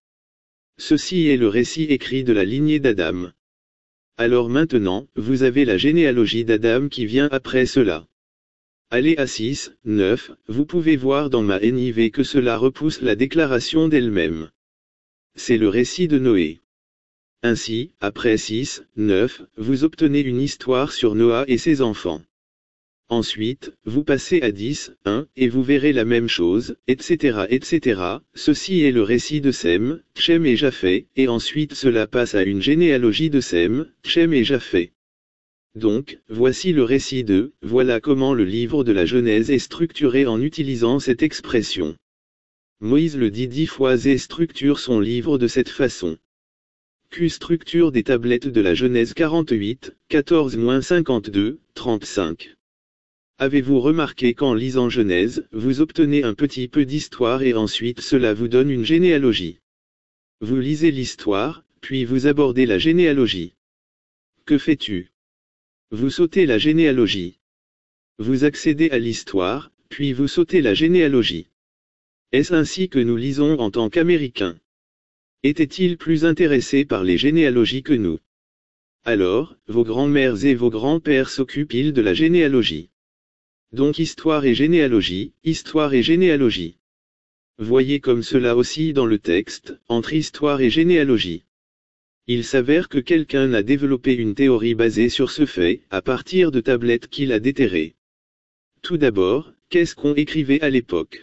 Ceci est le récit écrit de la lignée d'Adam. Alors maintenant, vous avez la généalogie d'Adam qui vient après cela. Allez à six, neuf, vous pouvez voir dans ma N I V que cela repousse la déclaration d'elle-même. C'est le récit de Noé. Ainsi, après six, neuf, vous obtenez une histoire sur Noah et ses enfants. Ensuite, vous passez à dix, un, et vous verrez la même chose, et cetera et cetera. Ceci est le récit de Sem, Tchem et Japheth, et ensuite cela passe à une généalogie de Sem, Tchem et Japheth. Donc, voici le récit de, voilà comment le livre de la Genèse est structuré en utilisant cette expression. Moïse le dit dix fois et structure son livre de cette façon. Q structure des tablettes de la Genèse quarante-huit, quatorze à cinquante-deux, trente-cinq. Avez-vous remarqué qu'en lisant Genèse, vous obtenez un petit peu d'histoire et ensuite cela vous donne une généalogie. Vous lisez l'histoire, puis vous abordez la généalogie. Que fais-tu? Vous sautez la généalogie. Vous accédez à l'histoire, puis vous sautez la généalogie. Est-ce ainsi que nous lisons en tant qu'Américains? Étaient-ils plus intéressés par les généalogies que nous? Alors, vos grands-mères et vos grands-pères s'occupent-ils de la généalogie? Donc histoire et généalogie, histoire et généalogie. Voyez comme cela aussi dans le texte, entre histoire et généalogie. Il s'avère que quelqu'un a développé une théorie basée sur ce fait, à partir de tablettes qu'il a déterrées. Tout d'abord, qu'est-ce qu'on écrivait à l'époque?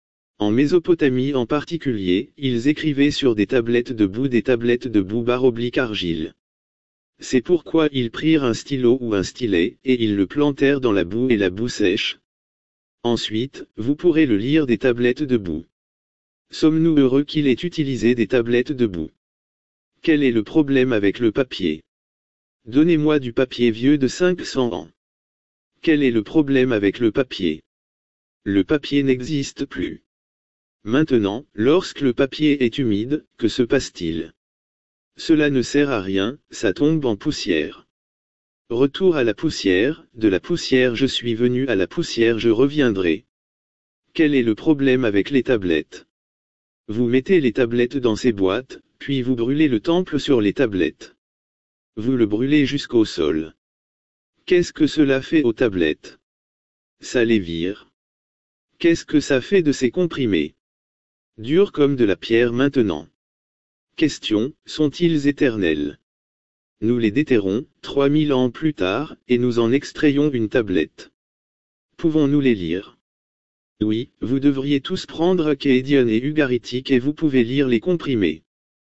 En Mésopotamie en particulier, ils écrivaient sur des tablettes de boue des tablettes de boue barre oblique argile. C'est pourquoi ils prirent un stylo ou un stylet, et ils le plantèrent dans la boue et la boue sèche. Ensuite, vous pourrez le lire des tablettes de boue. Sommes-nous heureux qu'il ait utilisé des tablettes de boue? Quel est le problème avec le papier? Donnez-moi du papier vieux de cinq cents ans. Quel est le problème avec le papier? Le papier n'existe plus. Maintenant, lorsque le papier est humide, que se passe-t-il? Cela ne sert à rien, ça tombe en poussière. Retour à la poussière, de la poussière je suis venu à la poussière je reviendrai. Quel est le problème avec les tablettes? Vous mettez les tablettes dans ces boîtes, puis vous brûlez le temple sur les tablettes. Vous le brûlez jusqu'au sol. Qu'est-ce que cela fait aux tablettes? Ça les vire. Qu'est-ce que ça fait de ces comprimés? Dur comme de la pierre maintenant. Question, sont-ils éternels? Nous les déterrons, trois mille ans plus tard, et nous en extrayons une tablette. Pouvons-nous les lire? Oui, vous devriez tous prendre Acadian et Ugaritic et vous pouvez lire les comprimés.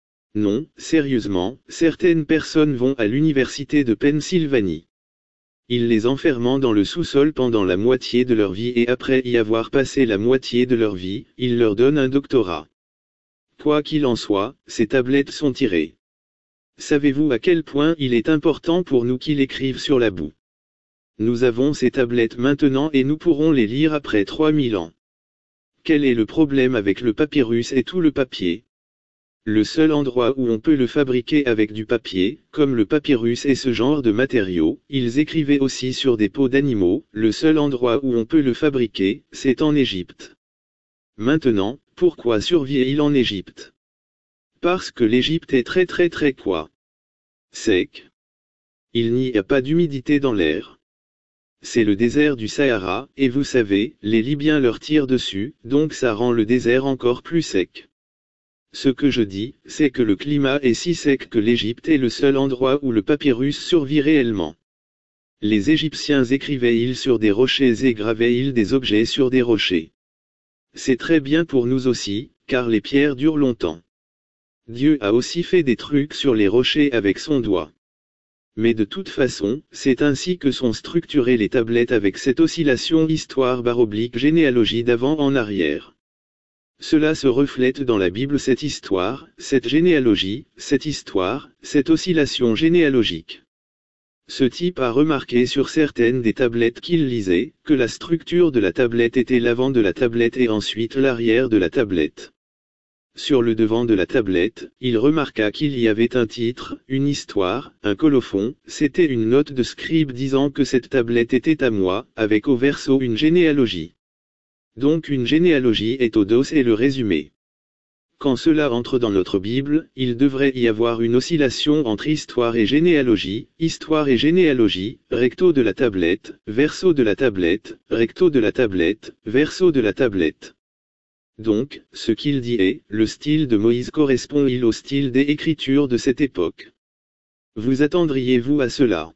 Non, sérieusement, certaines personnes vont à l'université de Pennsylvanie. Ils les enferment dans le sous-sol pendant la moitié de leur vie et après y avoir passé la moitié de leur vie, ils leur donnent un doctorat. Quoi qu'il en soit, ces tablettes sont tirées. Savez-vous à quel point il est important pour nous qu'ils écrivent sur la boue? Nous avons ces tablettes maintenant et nous pourrons les lire après trois mille ans. Quel est le problème avec le papyrus et tout le papier? Le seul endroit où on peut le fabriquer avec du papier, comme le papyrus et ce genre de matériaux, ils écrivaient aussi sur des peaux d'animaux, le seul endroit où on peut le fabriquer, c'est en Égypte. Maintenant, pourquoi survit-il en Égypte? Parce que l'Égypte est très très très quoi? Sec. Il n'y a pas d'humidité dans l'air. C'est le désert du Sahara, et vous savez, les Libyens leur tirent dessus, donc ça rend le désert encore plus sec. Ce que je dis, c'est que le climat est si sec que l'Égypte est le seul endroit où le papyrus survit réellement. Les Égyptiens écrivaient-ils sur des rochers et gravaient-ils des objets sur des rochers? C'est très bien pour nous aussi, car les pierres durent longtemps. Dieu a aussi fait des trucs sur les rochers avec son doigt. Mais de toute façon, c'est ainsi que sont structurées les tablettes avec cette oscillation histoire barre oblique généalogie d'avant en arrière. Cela se reflète dans la Bible cette histoire, cette généalogie, cette histoire, cette oscillation généalogique. Ce type a remarqué sur certaines des tablettes qu'il lisait, que la structure de la tablette était l'avant de la tablette et ensuite l'arrière de la tablette. Sur le devant de la tablette, il remarqua qu'il y avait un titre, une histoire, un colophon, c'était une note de scribe disant que cette tablette était à moi, avec au verso une généalogie. Donc une généalogie est au dos et le résumé. Quand cela entre dans notre Bible, il devrait y avoir une oscillation entre histoire et généalogie, histoire et généalogie, recto de la tablette, verso de la tablette, recto de la tablette, verso de la tablette. Donc, ce qu'il dit est, le style de Moïse correspond-il au style des Écritures de cette époque? Vous attendriez-vous à cela?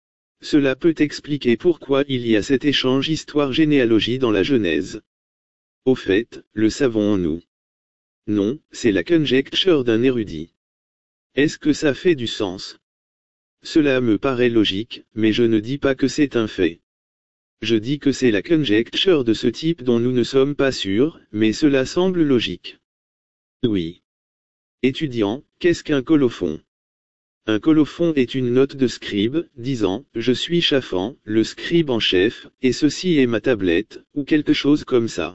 Cela peut expliquer pourquoi il y a cet échange histoire-généalogie dans la Genèse. Au fait, le savons-nous? Non, c'est la conjecture d'un érudit. Est-ce que ça fait du sens? Cela me paraît logique, mais je ne dis pas que c'est un fait. Je dis que c'est la conjecture de ce type dont nous ne sommes pas sûrs, mais cela semble logique. Oui. Étudiant, qu'est-ce qu'un colophon? Un colophon est une note de scribe, disant « Je suis Shaphan, le scribe en chef, et ceci est ma tablette », ou quelque chose comme ça.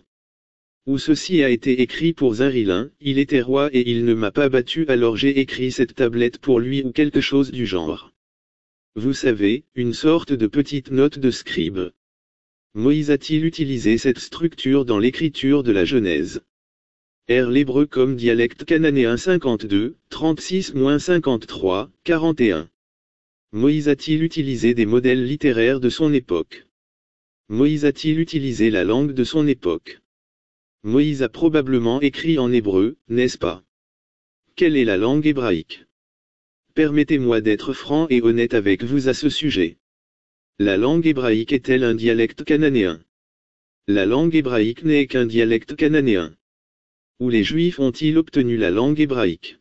Ou ceci a été écrit pour Zinrilin, il était roi et il ne m'a pas battu alors j'ai écrit cette tablette pour lui ou quelque chose du genre. Vous savez, une sorte de petite note de scribe. Moïse a-t-il utilisé cette structure dans l'écriture de la Genèse? R. L'hébreu comme dialecte cananéen cinquante-deux, trente-six à cinquante-trois, quarante et un. Moïse a-t-il utilisé des modèles littéraires de son époque? Moïse a-t-il utilisé la langue de son époque? Moïse a probablement écrit en hébreu, n'est-ce pas? Quelle est la langue hébraïque? Permettez-moi d'être franc et honnête avec vous à ce sujet. La langue hébraïque est-elle un dialecte cananéen? La langue hébraïque n'est qu'un dialecte cananéen. Où les Juifs ont-ils obtenu la langue hébraïque?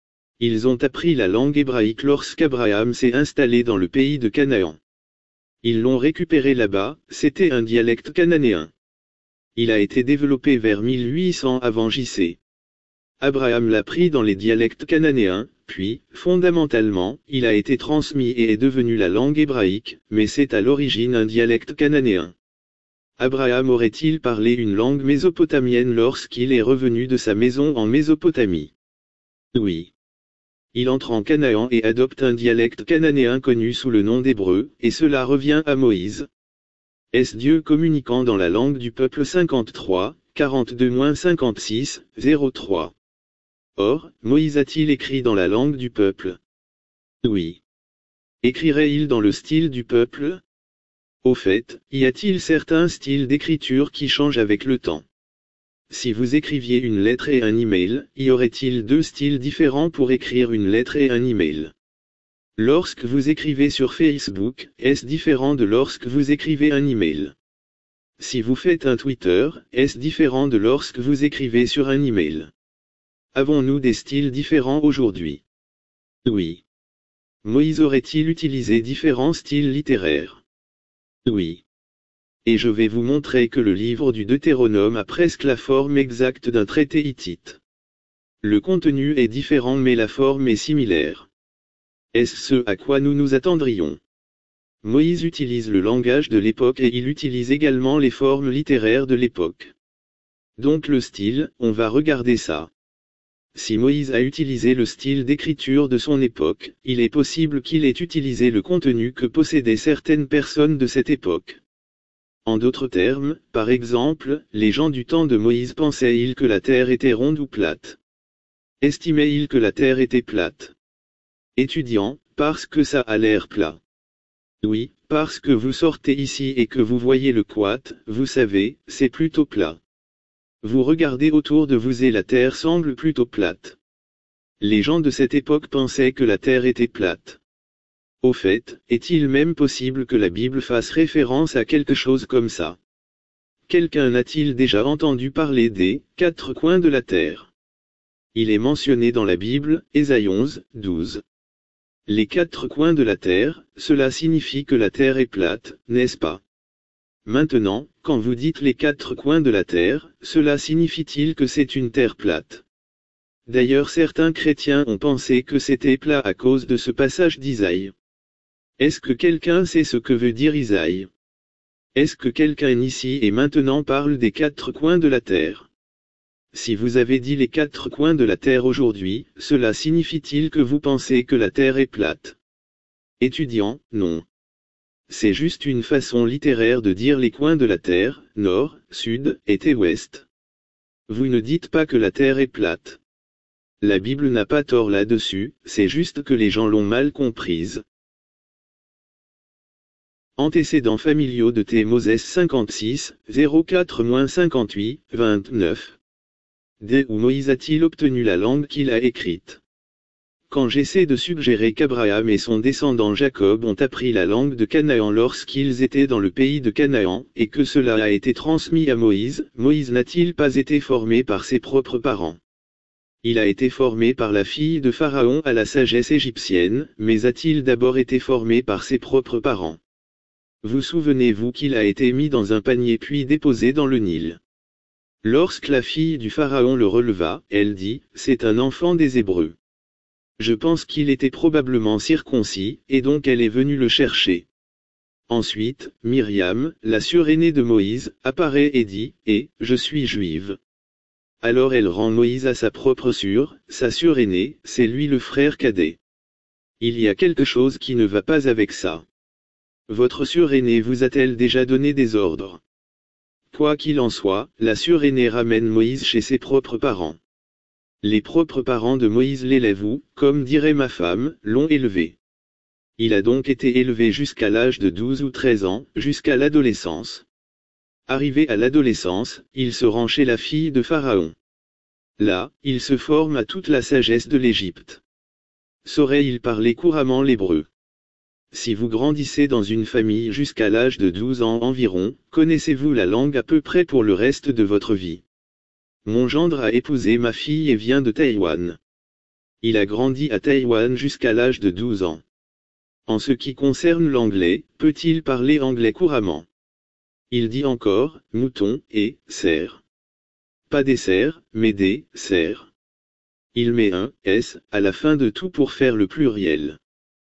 Ils ont appris la langue hébraïque lorsqu'Abraham s'est installé dans le pays de Canaan. Ils l'ont récupéré là-bas, c'était un dialecte cananéen. Il a été développé vers mille huit cents avant J C. Abraham l'a pris dans les dialectes cananéens, puis, fondamentalement, il a été transmis et est devenu la langue hébraïque, mais c'est à l'origine un dialecte cananéen. Abraham aurait-il parlé une langue mésopotamienne lorsqu'il est revenu de sa maison en Mésopotamie? Oui. Il entre en Canaan et adopte un dialecte cananéen connu sous le nom d'hébreu, et cela revient à Moïse. Est-ce Dieu communiquant dans la langue du peuple cinquante-trois, quarante-deux à cinquante-six, zéro trois? Or, Moïse a-t-il écrit dans la langue du peuple? Oui. Écrirait-il dans le style du peuple? Au fait, y a-t-il certains styles d'écriture qui changent avec le temps? Si vous écriviez une lettre et un email, y aurait-il deux styles différents pour écrire une lettre et un email? Lorsque vous écrivez sur Facebook, est-ce différent de lorsque vous écrivez un email? Si vous faites un Twitter, est-ce différent de lorsque vous écrivez sur un email? Avons-nous des styles différents aujourd'hui? Oui. Moïse aurait-il utilisé différents styles littéraires? Oui. Et je vais vous montrer que le livre du Deutéronome a presque la forme exacte d'un traité hittite. Le contenu est différent mais la forme est similaire. Est-ce ce à quoi nous nous attendrions? Moïse utilise le langage de l'époque et il utilise également les formes littéraires de l'époque. Donc le style, on va regarder ça. Si Moïse a utilisé le style d'écriture de son époque, il est possible qu'il ait utilisé le contenu que possédaient certaines personnes de cette époque. En d'autres termes, par exemple, les gens du temps de Moïse pensaient-ils que la terre était ronde ou plate? Estimaient-ils que la terre était plate? Étudiant, parce que ça a l'air plat. Oui, parce que vous sortez ici et que vous voyez le quat, vous savez, c'est plutôt plat. Vous regardez autour de vous et la terre semble plutôt plate. Les gens de cette époque pensaient que la terre était plate. Au fait, est-il même possible que la Bible fasse référence à quelque chose comme ça? Quelqu'un a-t-il déjà entendu parler des quatre coins de la terre? Il est mentionné dans la Bible, Ésaïe onze, douze. Les quatre coins de la terre, cela signifie que la terre est plate, n'est-ce pas? Maintenant, quand vous dites les quatre coins de la terre, cela signifie-t-il que c'est une terre plate? D'ailleurs certains chrétiens ont pensé que c'était plat à cause de ce passage d'Isaïe. Est-ce que quelqu'un sait ce que veut dire Isaïe? Est-ce que quelqu'un ici et maintenant parle des quatre coins de la terre? Si vous avez dit les quatre coins de la terre aujourd'hui, cela signifie-t-il que vous pensez que la terre est plate? Étudiant, non. C'est juste une façon littéraire de dire les coins de la terre, nord, sud, est et ouest. Vous ne dites pas que la terre est plate. La Bible n'a pas tort là-dessus, c'est juste que les gens l'ont mal comprise. Antécédents familiaux de T. Moses cinquante-six, zéro quatre à cinquante-huit, vingt-neuf. D. Où Moïse a-t-il obtenu la langue qu'il a écrite? Quand j'essaie de suggérer qu'Abraham et son descendant Jacob ont appris la langue de Canaan lorsqu'ils étaient dans le pays de Canaan, et que cela a été transmis à Moïse, Moïse n'a-t-il pas été formé par ses propres parents? Il a été formé par la fille de Pharaon à la sagesse égyptienne, mais a-t-il d'abord été formé par ses propres parents? Vous souvenez-vous qu'il a été mis dans un panier puis déposé dans le Nil? Lorsque la fille du Pharaon le releva, elle dit, « C'est un enfant des Hébreux. » Je pense qu'il était probablement circoncis, et donc elle est venue le chercher. Ensuite, Myriam, la sœur aînée de Moïse, apparaît et dit, « Eh, je suis juive. » Alors elle rend Moïse à sa propre sœur, sa sœur aînée, c'est lui le frère cadet. Il y a quelque chose qui ne va pas avec ça. Votre sœur aînée vous a-t-elle déjà donné des ordres? Quoi qu'il en soit, la sœur aînée ramène Moïse chez ses propres parents. Les propres parents de Moïse l'élèvent ou, comme dirait ma femme, l'ont élevé. Il a donc été élevé jusqu'à l'âge de douze ou treize ans, jusqu'à l'adolescence. Arrivé à l'adolescence, il se rend chez la fille de Pharaon. Là, il se forme à toute la sagesse de l'Égypte. Saurait-il parler couramment l'hébreu? Si vous grandissez dans une famille jusqu'à l'âge de douze ans environ, connaissez-vous la langue à peu près pour le reste de votre vie? Mon gendre a épousé ma fille et vient de Taïwan. Il a grandi à Taïwan jusqu'à l'âge de douze ans. En ce qui concerne l'anglais, peut-il parler anglais couramment? Il dit encore, mouton, et, cerf. Pas des cerfs, mais des, cerfs. Il met un, s, à la fin de tout pour faire le pluriel.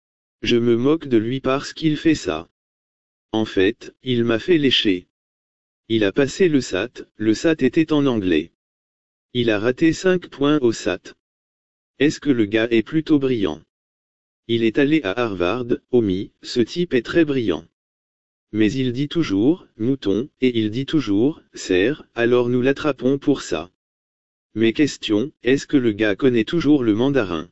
Je me moque de lui parce qu'il fait ça. En fait, il m'a fait lécher. Il a passé le S A T, le S A T était en anglais. Il a raté cinq points au S A T. Est-ce que le gars est plutôt brillant? Il est allé à Harvard, omis, ce type est très brillant. Mais il dit toujours, mouton, et il dit toujours, cerf, alors nous l'attrapons pour ça. Mais question, est-ce que le gars connaît toujours le mandarin?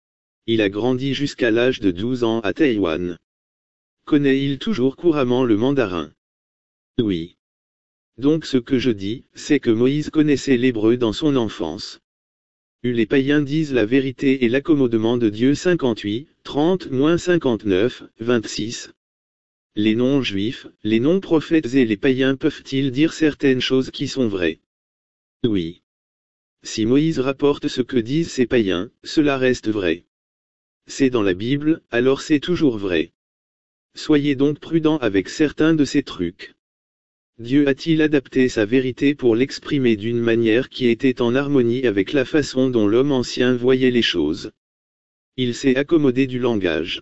Il a grandi jusqu'à l'âge de douze ans à Taïwan. Connaît-il toujours couramment le mandarin? Oui. Donc ce que je dis, c'est que Moïse connaissait l'hébreu dans son enfance. Les païens disent la vérité et l'accommodement de Dieu cinquante-huit, trente à cinquante-neuf, vingt-six. Les non-juifs, les non-prophètes et les païens peuvent-ils dire certaines choses qui sont vraies? Oui. Si Moïse rapporte ce que disent ces païens, cela reste vrai. C'est dans la Bible, alors c'est toujours vrai. Soyez donc prudents avec certains de ces trucs. Dieu a-t-il adapté sa vérité pour l'exprimer d'une manière qui était en harmonie avec la façon dont l'homme ancien voyait les choses? Il s'est accommodé du langage.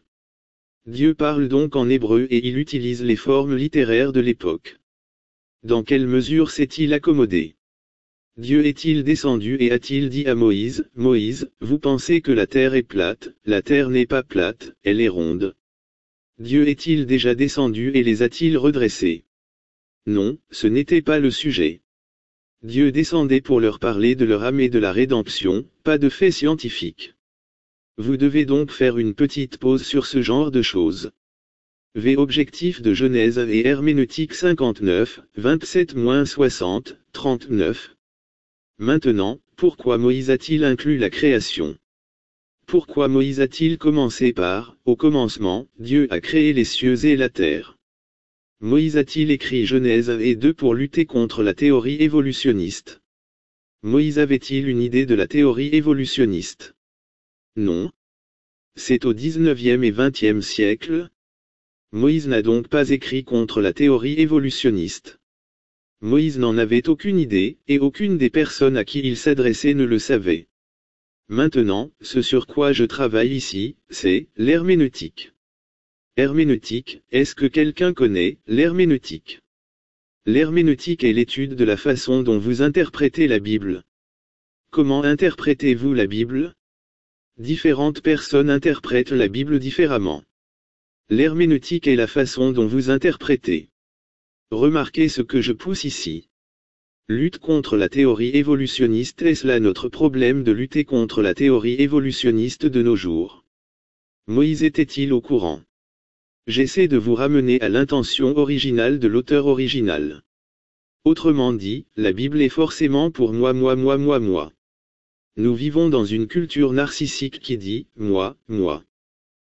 Dieu parle donc en hébreu et il utilise les formes littéraires de l'époque. Dans quelle mesure s'est-il accommodé? Dieu est-il descendu et a-t-il dit à Moïse, « Moïse, vous pensez que la terre est plate, la terre n'est pas plate, elle est ronde. » Dieu est-il déjà descendu et les a-t-il redressés? Non, ce n'était pas le sujet. Dieu descendait pour leur parler de leur âme et de la rédemption, pas de faits scientifiques. Vous devez donc faire une petite pause sur ce genre de choses. V. Objectif de Genèse et Herméneutique cinquante-neuf, vingt-sept à soixante, trente-neuf. Maintenant, pourquoi Moïse a-t-il inclus la création? Pourquoi Moïse a-t-il commencé par, au commencement, Dieu a créé les cieux et la terre? Moïse a-t-il écrit Genèse et deux pour lutter contre la théorie évolutionniste? Moïse avait-il une idée de la théorie évolutionniste? Non. C'est au dix-neuvième et vingtième siècle. Moïse n'a donc pas écrit contre la théorie évolutionniste. Moïse n'en avait aucune idée, et aucune des personnes à qui il s'adressait ne le savait. Maintenant, ce sur quoi je travaille ici, c'est l'herméneutique. Herméneutique, est-ce que quelqu'un connaît l'herméneutique? L'herméneutique est l'étude de la façon dont vous interprétez la Bible. Comment interprétez-vous la Bible? Différentes personnes interprètent la Bible différemment. L'herméneutique est la façon dont vous interprétez. Remarquez ce que je pousse ici. Lutte contre la théorie évolutionniste. Est-ce là notre problème de lutter contre la théorie évolutionniste de nos jours? Moïse était-il au courant? J'essaie de vous ramener à l'intention originale de l'auteur original. Autrement dit, la Bible est forcément pour moi moi moi moi moi. Nous vivons dans une culture narcissique qui dit « moi, moi, moi »,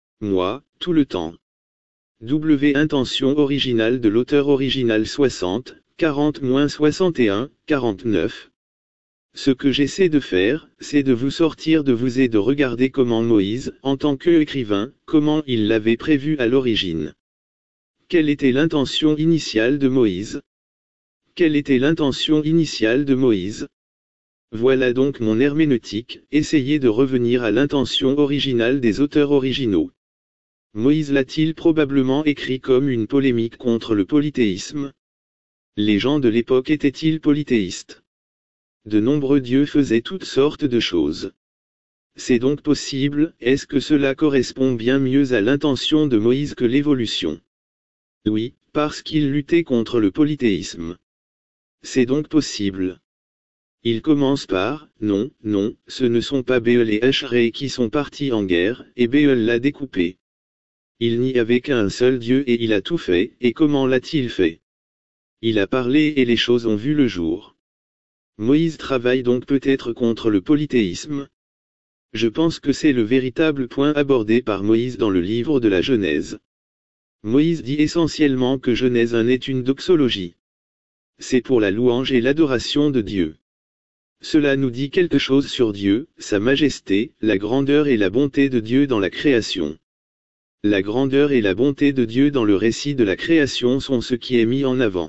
tout le temps. W. Intention originale de l'auteur original soixante, quarante soixante et un, quarante-neuf. Ce que j'essaie de faire, c'est de vous sortir de vous et de regarder comment Moïse, en tant qu'écrivain, comment il l'avait prévu à l'origine. Quelle était l'intention initiale de Moïse? Quelle était l'intention initiale de Moïse? Voilà donc mon herméneutique, essayez de revenir à l'intention originale des auteurs originaux. Moïse l'a-t-il probablement écrit comme une polémique contre le polythéisme? Les gens de l'époque étaient-ils polythéistes? De nombreux dieux faisaient toutes sortes de choses. C'est donc possible, est-ce que cela correspond bien mieux à l'intention de Moïse que l'évolution? Oui, parce qu'il luttait contre le polythéisme. C'est donc possible. Il commence par, non, non, ce ne sont pas Béel et Écheré qui sont partis en guerre, et Béel l'a découpé. Il n'y avait qu'un seul Dieu et il a tout fait, et comment l'a-t-il fait? Il a parlé et les choses ont vu le jour. Moïse travaille donc peut-être contre le polythéisme. Je pense que c'est le véritable point abordé par Moïse dans le livre de la Genèse. Moïse dit essentiellement que Genèse un est une doxologie. C'est pour la louange et l'adoration de Dieu. Cela nous dit quelque chose sur Dieu, sa majesté, la grandeur et la bonté de Dieu dans la création. La grandeur et la bonté de Dieu dans le récit de la création sont ce qui est mis en avant.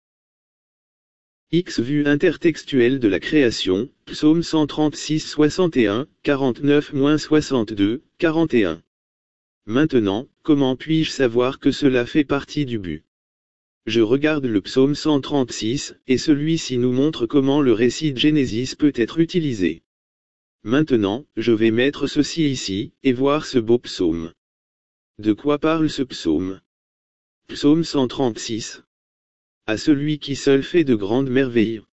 X vue intertextuelle de la création, psaume cent trente-six soixante et un, quarante-neuf soixante-deux, quarante et un. Maintenant, comment puis-je savoir que cela fait partie du but? Je regarde le psaume cent trente-six, et celui-ci nous montre comment le récit de Genesis peut être utilisé. Maintenant, je vais mettre ceci ici, et voir ce beau psaume. De quoi parle ce psaume? Psaume cent trente-six. À celui qui seul fait de grandes merveilles.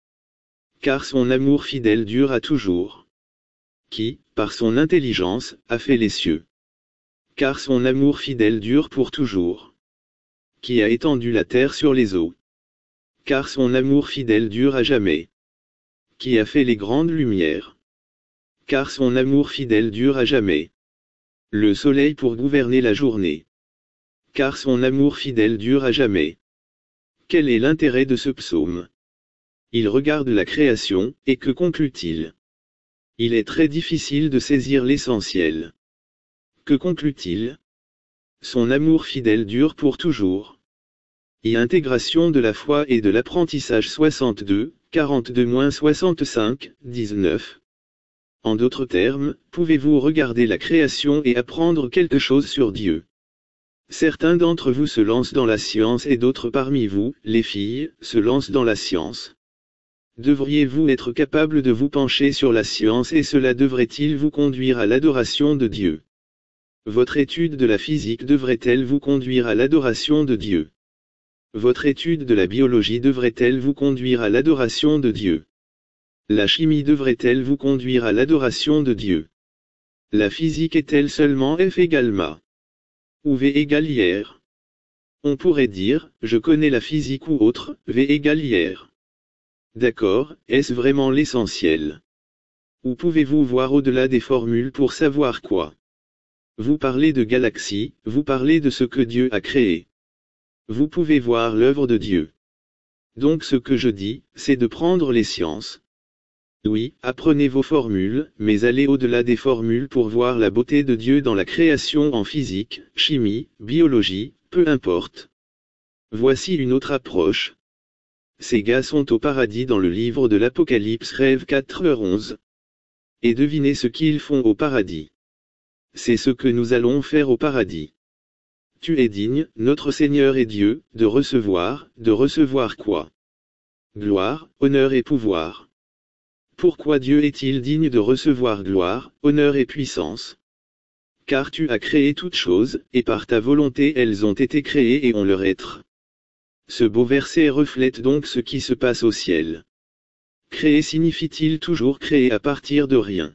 Car son amour fidèle dure à toujours. Qui, par son intelligence, a fait les cieux. Car son amour fidèle dure pour toujours. Qui a étendu la terre sur les eaux. Car son amour fidèle dure à jamais. Qui a fait les grandes lumières. Car son amour fidèle dure à jamais. Le soleil pour gouverner la journée. Car son amour fidèle dure à jamais. Quel est l'intérêt de ce psaume? Il regarde la création, et que conclut-il? Il est très difficile de saisir l'essentiel. Que conclut-il? Son amour fidèle dure pour toujours. Y intégration de la foi et de l'apprentissage soixante-deux, quarante-deux soixante-cinq, dix-neuf. En d'autres termes, pouvez-vous regarder la création et apprendre quelque chose sur Dieu? Certains d'entre vous se lancent dans la science et d'autres parmi vous, les filles, se lancent dans la science. Devriez-vous être capable de vous pencher sur la science et cela devrait-il vous conduire à l'adoration de Dieu? Votre étude de la physique devrait-elle vous conduire à l'adoration de Dieu? Votre étude de la biologie devrait-elle vous conduire à l'adoration de Dieu? La chimie devrait-elle vous conduire à l'adoration de Dieu? La physique est-elle seulement F égale ma? Ou V égale I R? On pourrait dire, je connais la physique ou autre, V égale I R. D'accord, est-ce vraiment l'essentiel? Ou pouvez-vous voir au-delà des formules pour savoir quoi? Vous parlez de galaxies, vous parlez de ce que Dieu a créé. Vous pouvez voir l'œuvre de Dieu. Donc ce que je dis, c'est de prendre les sciences. Oui, apprenez vos formules, mais allez au-delà des formules pour voir la beauté de Dieu dans la création en physique, chimie, biologie, peu importe. Voici une autre approche. Ces gars sont au paradis dans le livre de l'Apocalypse Rêve quatre heures onze. Et devinez ce qu'ils font au paradis. C'est ce que nous allons faire au paradis. Tu es digne, notre Seigneur et Dieu, de recevoir, de recevoir quoi? Gloire, honneur et pouvoir. Pourquoi Dieu est-il digne de recevoir gloire, honneur et puissance? Car tu as créé toutes choses, et par ta volonté elles ont été créées et ont leur être. Ce beau verset reflète donc ce qui se passe au ciel. Créer signifie-t-il toujours créer à partir de rien?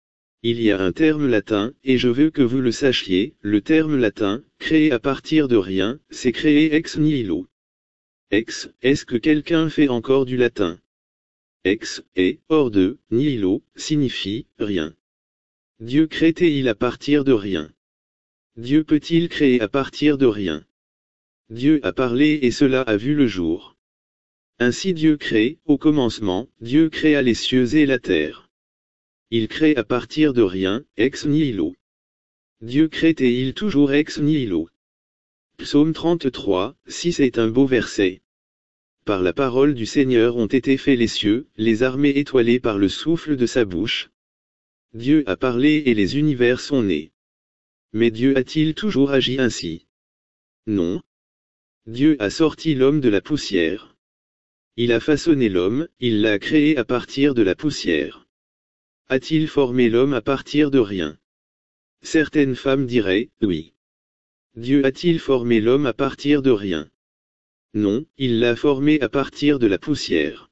Il y a un terme latin, et je veux que vous le sachiez, le terme latin, créer à partir de rien, c'est créer ex nihilo. Ex, est-ce que quelqu'un fait encore du latin? ex, et, hors de, nihilo, signifie, rien. Dieu crée-t-il à partir de rien? Dieu peut-il créer à partir de rien? Dieu a parlé et cela a vu le jour. Ainsi Dieu crée, au commencement, Dieu créa les cieux et la terre. Il crée à partir de rien, ex nihilo. Dieu crée-t-il toujours ex nihilo? Psaume trente-trois, six est un beau verset. Par la parole du Seigneur ont été faits les cieux, les armées étoilées par le souffle de sa bouche. Dieu a parlé et les univers sont nés. Mais Dieu a-t-il toujours agi ainsi? Non. Dieu a sorti l'homme de la poussière. Il a façonné l'homme, il l'a créé à partir de la poussière. A-t-il formé l'homme à partir de rien? Certaines femmes diraient, oui. Dieu a-t-il formé l'homme à partir de rien? Non, il l'a formé à partir de la poussière.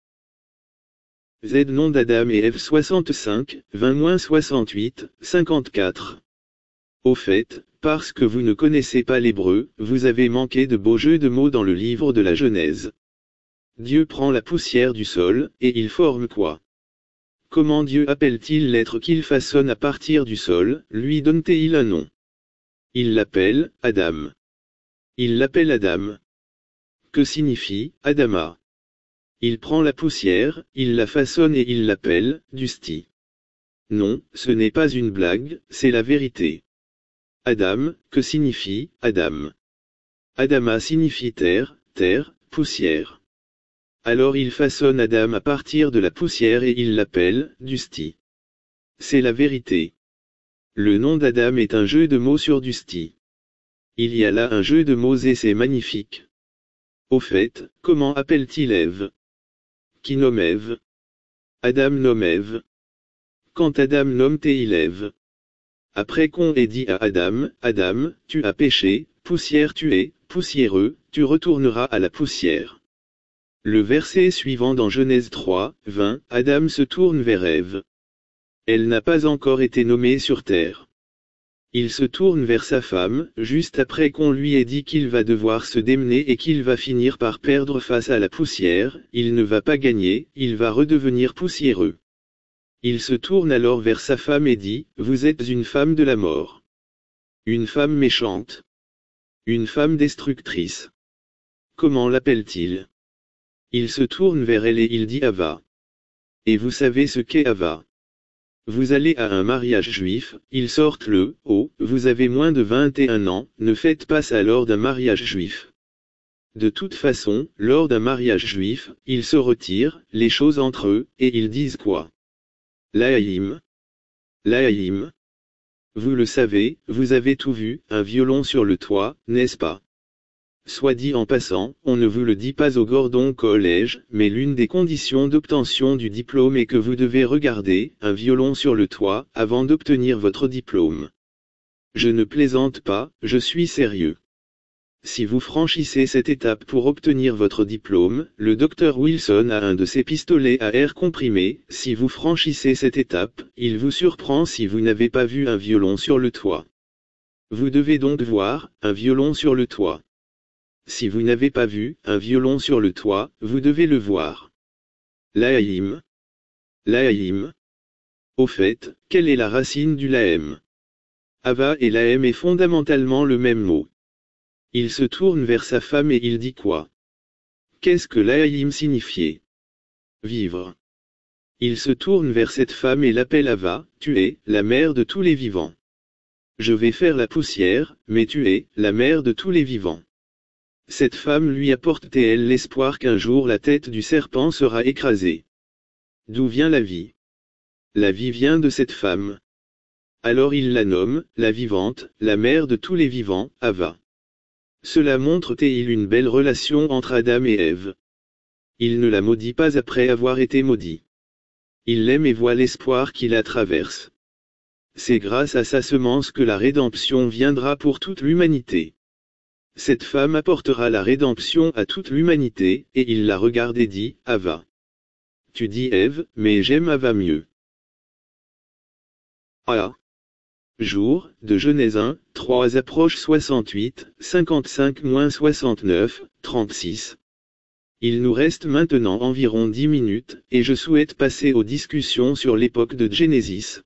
Z nom d'Adam et Ève soixante-cinq, vingt soixante-huit, cinquante-quatre. Au fait, parce que vous ne connaissez pas l'hébreu, vous avez manqué de beaux jeux de mots dans le livre de la Genèse. Dieu prend la poussière du sol, et il forme quoi? Comment Dieu appelle-t-il l'être qu'il façonne à partir du sol, lui donne-t-il un nom? Il l'appelle, Adam. Il l'appelle Adam. Que signifie, Adama? Il prend la poussière, il la façonne et il l'appelle, Dusti. Non, ce n'est pas une blague, c'est la vérité. Adam, que signifie, Adam? Adama signifie terre, terre, poussière. Alors il façonne Adam à partir de la poussière et il l'appelle, Dusti. C'est la vérité. Le nom d'Adam est un jeu de mots sur Dusti. Il y a là un jeu de mots et c'est magnifique. Au fait, comment appelle-t-il Ève? Qui nomme Ève? Adam nomme Ève. Quand Adam nomme-t-il Ève? Après qu'on ait dit à Adam, Adam, tu as péché, poussière tu es, poussiéreux, tu retourneras à la poussière. Le verset suivant dans Genèse trois, vingt, Adam se tourne vers Ève. Elle n'a pas encore été nommée sur terre. Il se tourne vers sa femme, juste après qu'on lui ait dit qu'il va devoir se démener et qu'il va finir par perdre face à la poussière, il ne va pas gagner, il va redevenir poussiéreux. Il se tourne alors vers sa femme et dit, vous êtes une femme de la mort. Une femme méchante. Une femme destructrice. Comment l'appelle-t-il? Il se tourne vers elle et il dit Ava. Et vous savez ce qu'est Ava? Vous allez à un mariage juif, ils sortent le « Oh, vous avez moins de vingt et un ans, ne faites pas ça lors d'un mariage juif. » De toute façon, lors d'un mariage juif, ils se retirent, les choses entre eux, et ils disent quoi? Laïm. Laïm. Vous le savez, vous avez tout vu, un violon sur le toit, n'est-ce pas? Soit dit en passant, on ne vous le dit pas au Gordon College, mais l'une des conditions d'obtention du diplôme est que vous devez regarder un violon sur le toit avant d'obtenir votre diplôme. Je ne plaisante pas, je suis sérieux. Si vous franchissez cette étape pour obtenir votre diplôme, le docteur Wilson a un de ses pistolets à air comprimé, si vous franchissez cette étape, il vous surprend si vous n'avez pas vu un violon sur le toit. Vous devez donc voir un violon sur le toit. Si vous n'avez pas vu un violon sur le toit, vous devez le voir. Laïm. Laïm. Au fait, quelle est la racine du laëm? Ava et laëm est fondamentalement le même mot. Il se tourne vers sa femme et il dit quoi? Qu'est-ce que laïm signifiait? Vivre. Il se tourne vers cette femme et l'appelle Ava, tu es la mère de tous les vivants. Je vais faire la poussière, mais tu es la mère de tous les vivants. Cette femme lui apporte-t-elle l'espoir qu'un jour la tête du serpent sera écrasée? D'où vient la vie? La vie vient de cette femme. Alors il la nomme, la vivante, la mère de tous les vivants, Ava. Cela montre-t-il une belle relation entre Adam et Ève? Il ne la maudit pas après avoir été maudit. Il l'aime et voit l'espoir qui la traverse. C'est grâce à sa semence que la rédemption viendra pour toute l'humanité. Cette femme apportera la rédemption à toute l'humanité, et il la regarde et dit, Ava. Tu dis Ève, mais j'aime Ava mieux. Ah. Jour, de Genèse un, trois approche soixante-huit, cinquante-cinq soixante-neuf, trente-six. Il nous reste maintenant environ dix minutes, et je souhaite passer aux discussions sur l'époque de Genesis.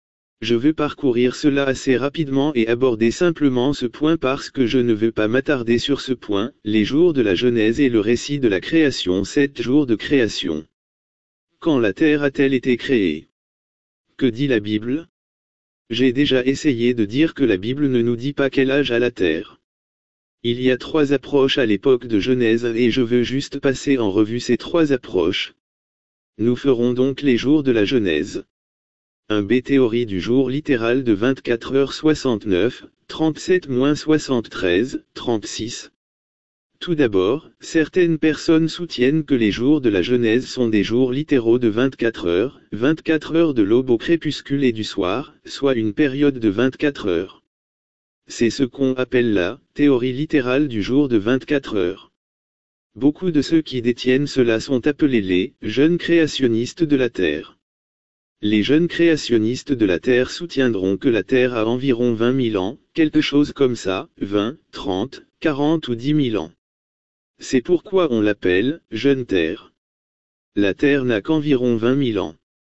Je veux parcourir cela assez rapidement et aborder simplement ce point parce que je ne veux pas m'attarder sur ce point, les jours de la Genèse et le récit de la création, sept jours de création. Quand la terre a-t-elle été créée? Que dit la Bible? J'ai déjà essayé de dire que la Bible ne nous dit pas quel âge a la terre. Il y a trois approches à l'époque de Genèse et je veux juste passer en revue ces trois approches. Nous ferons donc les jours de la Genèse. un B théorie du jour littéral de vingt-quatre heures soixante-neuf, trente-sept moins soixante-treize, trente-six. Tout d'abord, certaines personnes soutiennent que les jours de la Genèse sont des jours littéraux de vingt-quatre heures, vingt-quatre heures de l'aube au crépuscule et du soir, soit une période de vingt-quatre heures. C'est ce qu'on appelle la théorie littérale du jour de vingt-quatre heures. Beaucoup de ceux qui détiennent cela sont appelés les jeunes créationnistes de la Terre. Les jeunes créationnistes de la Terre soutiendront que la Terre a environ vingt mille ans, quelque chose comme ça, vingt, trente, quarante ou dix mille ans. C'est pourquoi on l'appelle jeune Terre. La Terre n'a qu'environ vingt mille ans.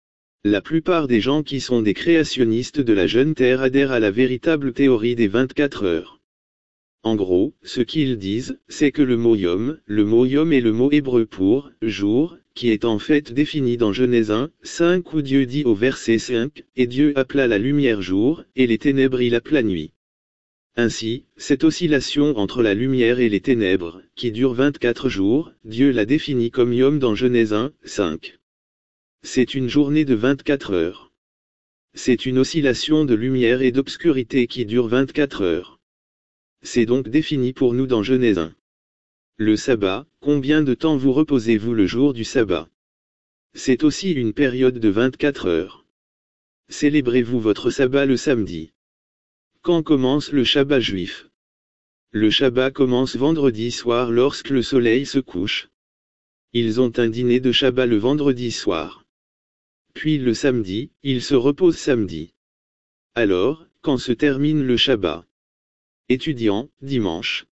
La plupart des gens qui sont des créationnistes de la jeune Terre adhèrent à la véritable théorie des vingt-quatre heures. En gros, ce qu'ils disent, c'est que le mot yom, le mot yom est le mot hébreu pour jour, qui est en fait défini dans Genèse un, cinq où Dieu dit au verset cinq, et Dieu appela la lumière jour, et les ténèbres il appela nuit. Ainsi, cette oscillation entre la lumière et les ténèbres, qui dure vingt-quatre jours, Dieu l'a définie comme yom dans Genèse un, cinq. C'est une journée de vingt-quatre heures. C'est une oscillation de lumière et d'obscurité qui dure vingt-quatre heures. C'est donc défini pour nous dans Genèse un. Le sabbat, combien de temps vous reposez-vous le jour du sabbat? C'est aussi une période de vingt-quatre heures. Célébrez-vous votre sabbat le samedi? Quand commence le Shabbat juif? Le Shabbat commence vendredi soir lorsque le soleil se couche. Ils ont un dîner de Shabbat le vendredi soir. Puis le samedi, ils se reposent samedi. Alors, quand se termine le Shabbat? Étudiant, dimanche.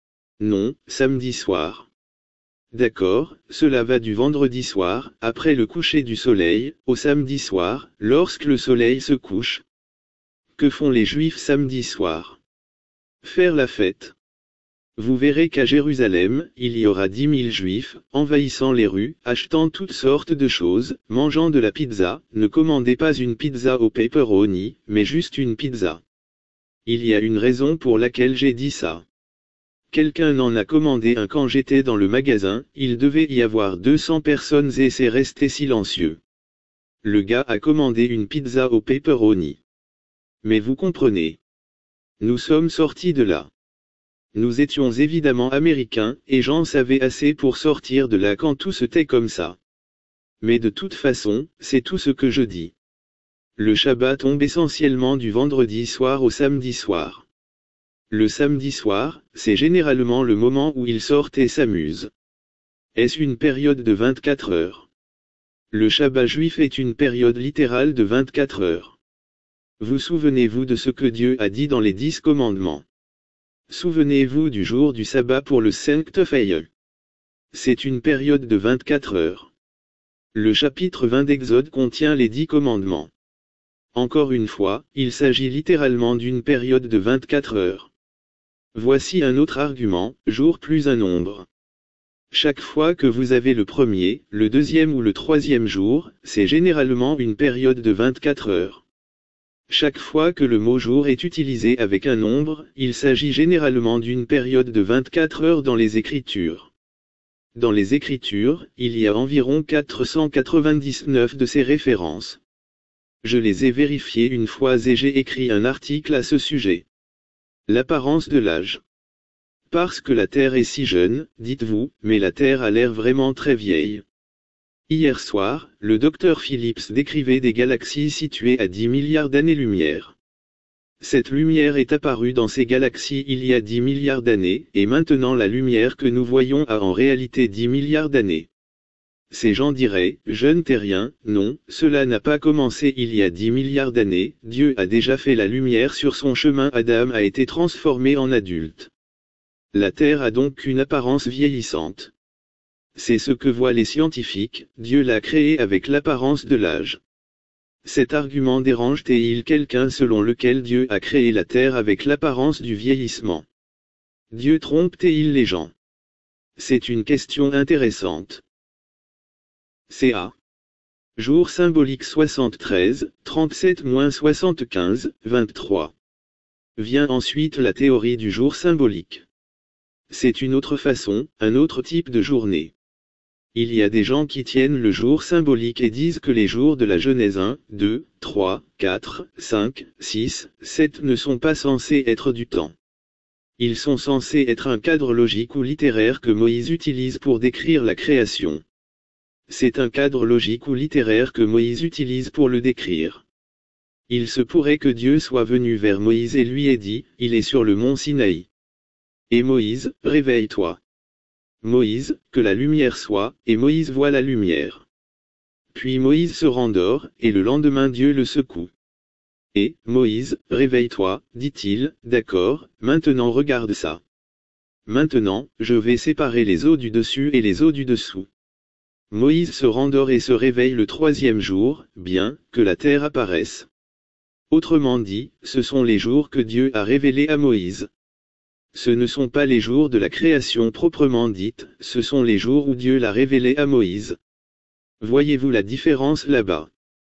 Non, samedi soir. D'accord, cela va du vendredi soir, après le coucher du soleil, au samedi soir, lorsque le soleil se couche. Que font les Juifs samedi soir? Faire la fête. Vous verrez qu'à Jérusalem, il y aura dix mille Juifs, envahissant les rues, achetant toutes sortes de choses, mangeant de la pizza. Ne commandez pas une pizza au pepperoni, mais juste une pizza. Il y a une raison pour laquelle j'ai dit ça. Quelqu'un en a commandé un quand j'étais dans le magasin, il devait y avoir deux cents personnes et c'est resté silencieux. Le gars a commandé une pizza au pepperoni. Mais vous comprenez. Nous sommes sortis de là. Nous étions évidemment américains, et j'en savais assez pour sortir de là quand tout se tait comme ça. Mais de toute façon, c'est tout ce que je dis. Le Shabbat tombe essentiellement du vendredi soir au samedi soir. Le samedi soir, c'est généralement le moment où ils sortent et s'amusent. Est-ce une période de vingt-quatre heures? Le Shabbat juif est une période littérale de vingt-quatre heures. Vous souvenez-vous de ce que Dieu a dit dans les dix commandements? Souvenez-vous du jour du sabbat pour le sanctifier. C'est une période de vingt-quatre heures. Le chapitre vingt d'Exode contient les dix commandements. Encore une fois, il s'agit littéralement d'une période de vingt-quatre heures. Voici un autre argument, jour plus un nombre. Chaque fois que vous avez le premier, le deuxième ou le troisième jour, c'est généralement une période de vingt-quatre heures. Chaque fois que le mot jour est utilisé avec un nombre, il s'agit généralement d'une période de vingt-quatre heures dans les Écritures. Dans les Écritures, il y a environ quatre cent quatre-vingt-dix-neuf de ces références. Je les ai vérifiées une fois et j'ai écrit un article à ce sujet. L'apparence de l'âge. Parce que la Terre est si jeune, dites-vous, mais la Terre a l'air vraiment très vieille. Hier soir, le docteur Phillips décrivait des galaxies situées à dix milliards d'années-lumière. Cette lumière est apparue dans ces galaxies il y a dix milliards d'années, et maintenant la lumière que nous voyons a en réalité dix milliards d'années. Ces gens diraient, jeune terrien, non, cela n'a pas commencé il y a dix milliards d'années, Dieu a déjà fait la lumière sur son chemin, Adam a été transformé en adulte. La Terre a donc une apparence vieillissante. C'est ce que voient les scientifiques, Dieu l'a créé avec l'apparence de l'âge. Cet argument dérange-t-il quelqu'un selon lequel Dieu a créé la terre avec l'apparence du vieillissement? Dieu trompe-t-il les gens? C'est une question intéressante. C A. Jour symbolique soixante-treize, trente-sept-soixante-quinze, vingt-trois. Vient ensuite la théorie du jour symbolique. C'est une autre façon, un autre type de journée. Il y a des gens qui tiennent le jour symbolique et disent que les jours de la Genèse un, deux, trois, quatre, cinq, six, sept ne sont pas censés être du temps. Ils sont censés être un cadre logique ou littéraire que Moïse utilise pour décrire la création. C'est un cadre logique ou littéraire que Moïse utilise pour le décrire. Il se pourrait que Dieu soit venu vers Moïse et lui ait dit, il est sur le mont Sinaï. Et Moïse, réveille-toi. Moïse, que la lumière soit, et Moïse voit la lumière. Puis Moïse se rendort, et le lendemain Dieu le secoue. Et, Moïse, réveille-toi, dit-il, d'accord, maintenant regarde ça. Maintenant, je vais séparer les eaux du dessus et les eaux du dessous. Moïse se rendort et se réveille le troisième jour, bien que la terre apparaisse. Autrement dit, ce sont les jours que Dieu a révélés à Moïse. Ce ne sont pas les jours de la création proprement dite, ce sont les jours où Dieu l'a révélé à Moïse. Voyez-vous la différence là-bas?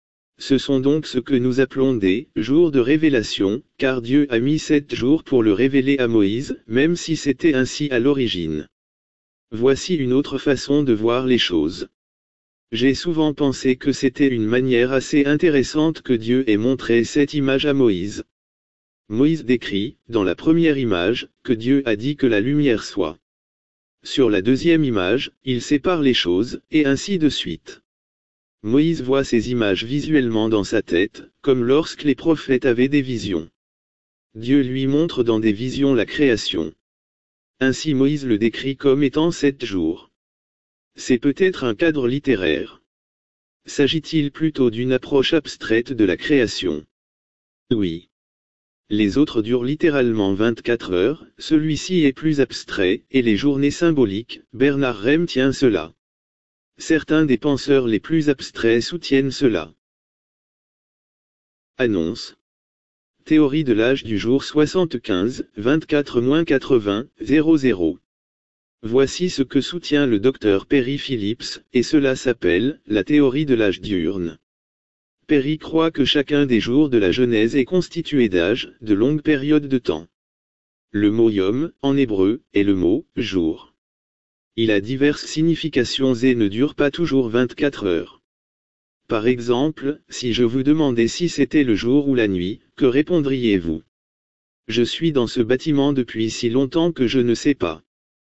Ce sont donc ce que nous appelons des jours de révélation, car Dieu a mis sept jours pour le révéler à Moïse, même si c'était ainsi à l'origine. Voici une autre façon de voir les choses. J'ai souvent pensé que c'était une manière assez intéressante que Dieu ait montré cette image à Moïse. Moïse décrit, dans la première image, que Dieu a dit que la lumière soit. Sur la deuxième image, il sépare les choses, et ainsi de suite. Moïse voit ces images visuellement dans sa tête, comme lorsque les prophètes avaient des visions. Dieu lui montre dans des visions la création. Ainsi Moïse le décrit comme étant sept jours. C'est peut-être un cadre littéraire. S'agit-il plutôt d'une approche abstraite de la création? Oui. Les autres durent littéralement vingt-quatre heures, celui-ci est plus abstrait, et les journées symboliques, Bernard Rem tient cela. Certains des penseurs les plus abstraits soutiennent cela. Annonce. Théorie de l'âge du jour soixante-quinze, vingt-quatre quatre-vingts, zéro zéro. Voici ce que soutient le docteur Perry Phillips, et cela s'appelle la théorie de l'âge diurne. Perry croit que chacun des jours de la Genèse est constitué d'âges, de longues périodes de temps. Le mot yom, en hébreu, est le mot jour. Il a diverses significations et ne dure pas toujours vingt-quatre heures. Par exemple, si je vous demandais si c'était le jour ou la nuit, que répondriez-vous? Je suis dans ce bâtiment depuis si longtemps que je ne sais pas.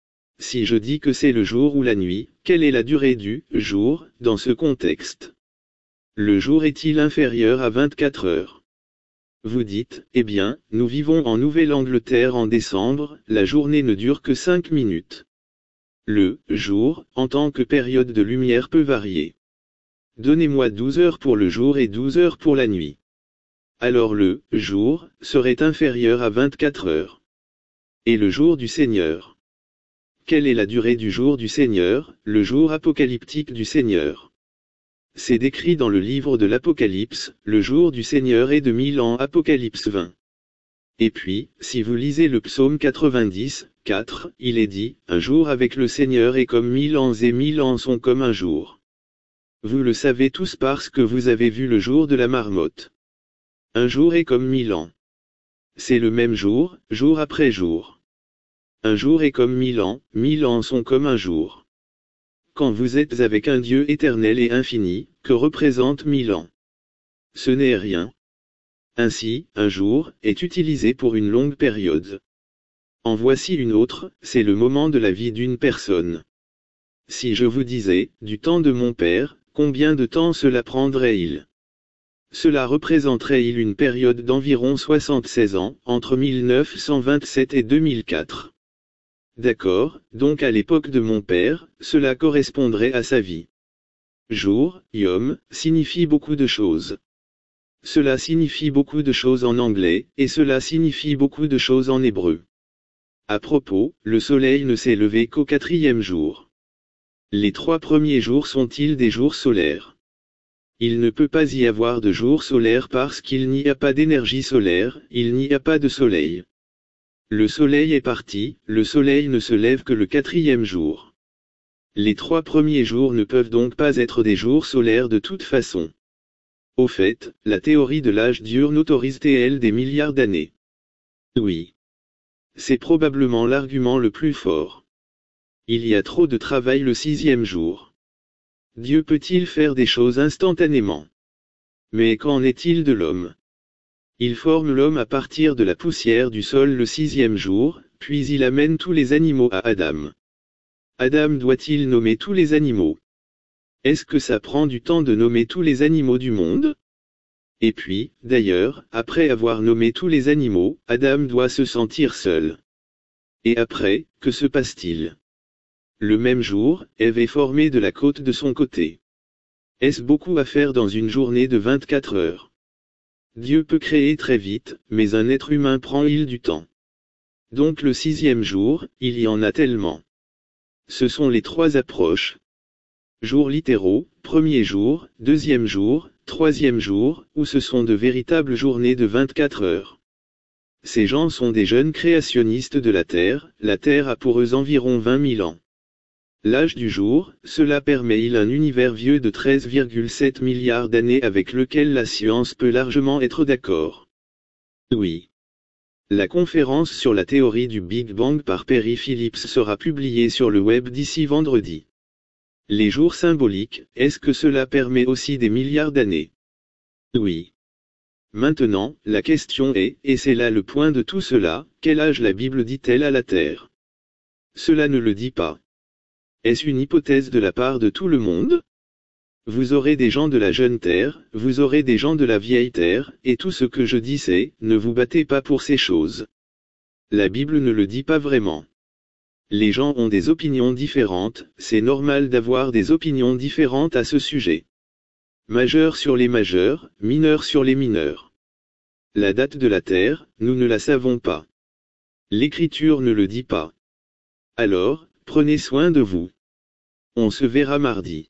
Si je dis que c'est le jour ou la nuit, quelle est la durée du jour, dans ce contexte? Le jour est-il inférieur à vingt-quatre heures? Vous dites, eh bien, nous vivons en Nouvelle-Angleterre en décembre, la journée ne dure que cinq minutes. Le jour, en tant que période de lumière peut varier. Donnez-moi douze heures pour le jour et douze heures pour la nuit. Alors le jour serait inférieur à vingt-quatre heures. Et le jour du Seigneur? Quelle est la durée du jour du Seigneur, le jour apocalyptique du Seigneur? C'est décrit dans le livre de l'Apocalypse, le jour du Seigneur est de mille ans, Apocalypse vingt. Et puis, si vous lisez le psaume quatre-vingt-dix, quatre, il est dit, un jour avec le Seigneur est comme mille ans et mille ans sont comme un jour. Vous le savez tous parce que vous avez vu le jour de la marmotte. Un jour est comme mille ans. C'est le même jour, jour après jour. Un jour est comme mille ans, mille ans sont comme un jour. Quand vous êtes avec un Dieu éternel et infini, que représente mille ans? Ce n'est rien. Ainsi, un jour est utilisé pour une longue période. En voici une autre, c'est le moment de la vie d'une personne. Si je vous disais, du temps de mon père, combien de temps cela prendrait-il? Cela représenterait-il une période d'environ soixante-seize ans, entre mille neuf cent vingt-sept et deux mille quatre. D'accord, donc à l'époque de mon père, cela correspondrait à sa vie. Jour, yom, signifie beaucoup de choses. Cela signifie beaucoup de choses en anglais, et cela signifie beaucoup de choses en hébreu. À propos, le soleil ne s'est levé qu'au quatrième jour. Les trois premiers jours sont-ils des jours solaires? Il ne peut pas y avoir de jour solaire parce qu'il n'y a pas d'énergie solaire, il n'y a pas de soleil. Le soleil est parti, le soleil ne se lève que le quatrième jour. Les trois premiers jours ne peuvent donc pas être des jours solaires de toute façon. Au fait, la théorie de l'âge diurne autorise-t-elle des milliards d'années? Oui. C'est probablement l'argument le plus fort. Il y a trop de travail le sixième jour. Dieu peut-il faire des choses instantanément? Mais qu'en est-il de l'homme? Il forme l'homme à partir de la poussière du sol le sixième jour, puis il amène tous les animaux à Adam. Adam doit-il nommer tous les animaux? Est-ce que ça prend du temps de nommer tous les animaux du monde? Et puis, d'ailleurs, après avoir nommé tous les animaux, Adam doit se sentir seul. Et après, que se passe-t-il? Le même jour, Ève est formée de la côte de son côté. Est-ce beaucoup à faire dans une journée de vingt-quatre heures? Dieu peut créer très vite, mais un être humain prend-il du temps? Donc le sixième jour, il y en a tellement. Ce sont les trois approches. Jours littéraux, premier jour, deuxième jour, troisième jour, ou ce sont de véritables journées de vingt-quatre heures. Ces gens sont des jeunes créationnistes de la Terre, la Terre a pour eux environ vingt mille ans. L'âge du jour, cela permet-il un univers vieux de treize virgule sept milliards d'années avec lequel la science peut largement être d'accord? Oui. La conférence sur la théorie du Big Bang par Perry Phillips sera publiée sur le web d'ici vendredi. Les jours symboliques, est-ce que cela permet aussi des milliards d'années? Oui. Maintenant, la question est, et c'est là le point de tout cela, quel âge la Bible dit-elle à la Terre? Cela ne le dit pas. Est-ce une hypothèse de la part de tout le monde? Vous aurez des gens de la jeune Terre, vous aurez des gens de la vieille Terre, et tout ce que je dis c'est, ne vous battez pas pour ces choses. La Bible ne le dit pas vraiment. Les gens ont des opinions différentes, c'est normal d'avoir des opinions différentes à ce sujet. Majeur sur les majeurs, mineur sur les mineurs. La date de la Terre, nous ne la savons pas. L'Écriture ne le dit pas. Alors, prenez soin de vous. On se verra mardi.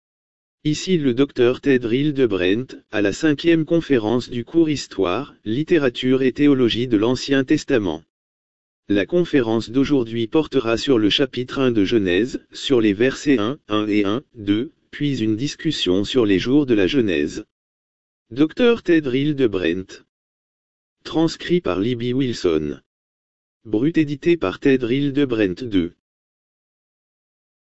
Ici le docteur Ted Hildebrand, à la cinquième conférence du cours Histoire, littérature et théologie de l'Ancien Testament. La conférence d'aujourd'hui portera sur le chapitre un de Genèse, sur les versets un, un et un, deux, puis une discussion sur les jours de la Genèse. docteur Ted Hildebrand. Transcrit par Libby Wilson. Brut édité par Ted Hildebrand deux.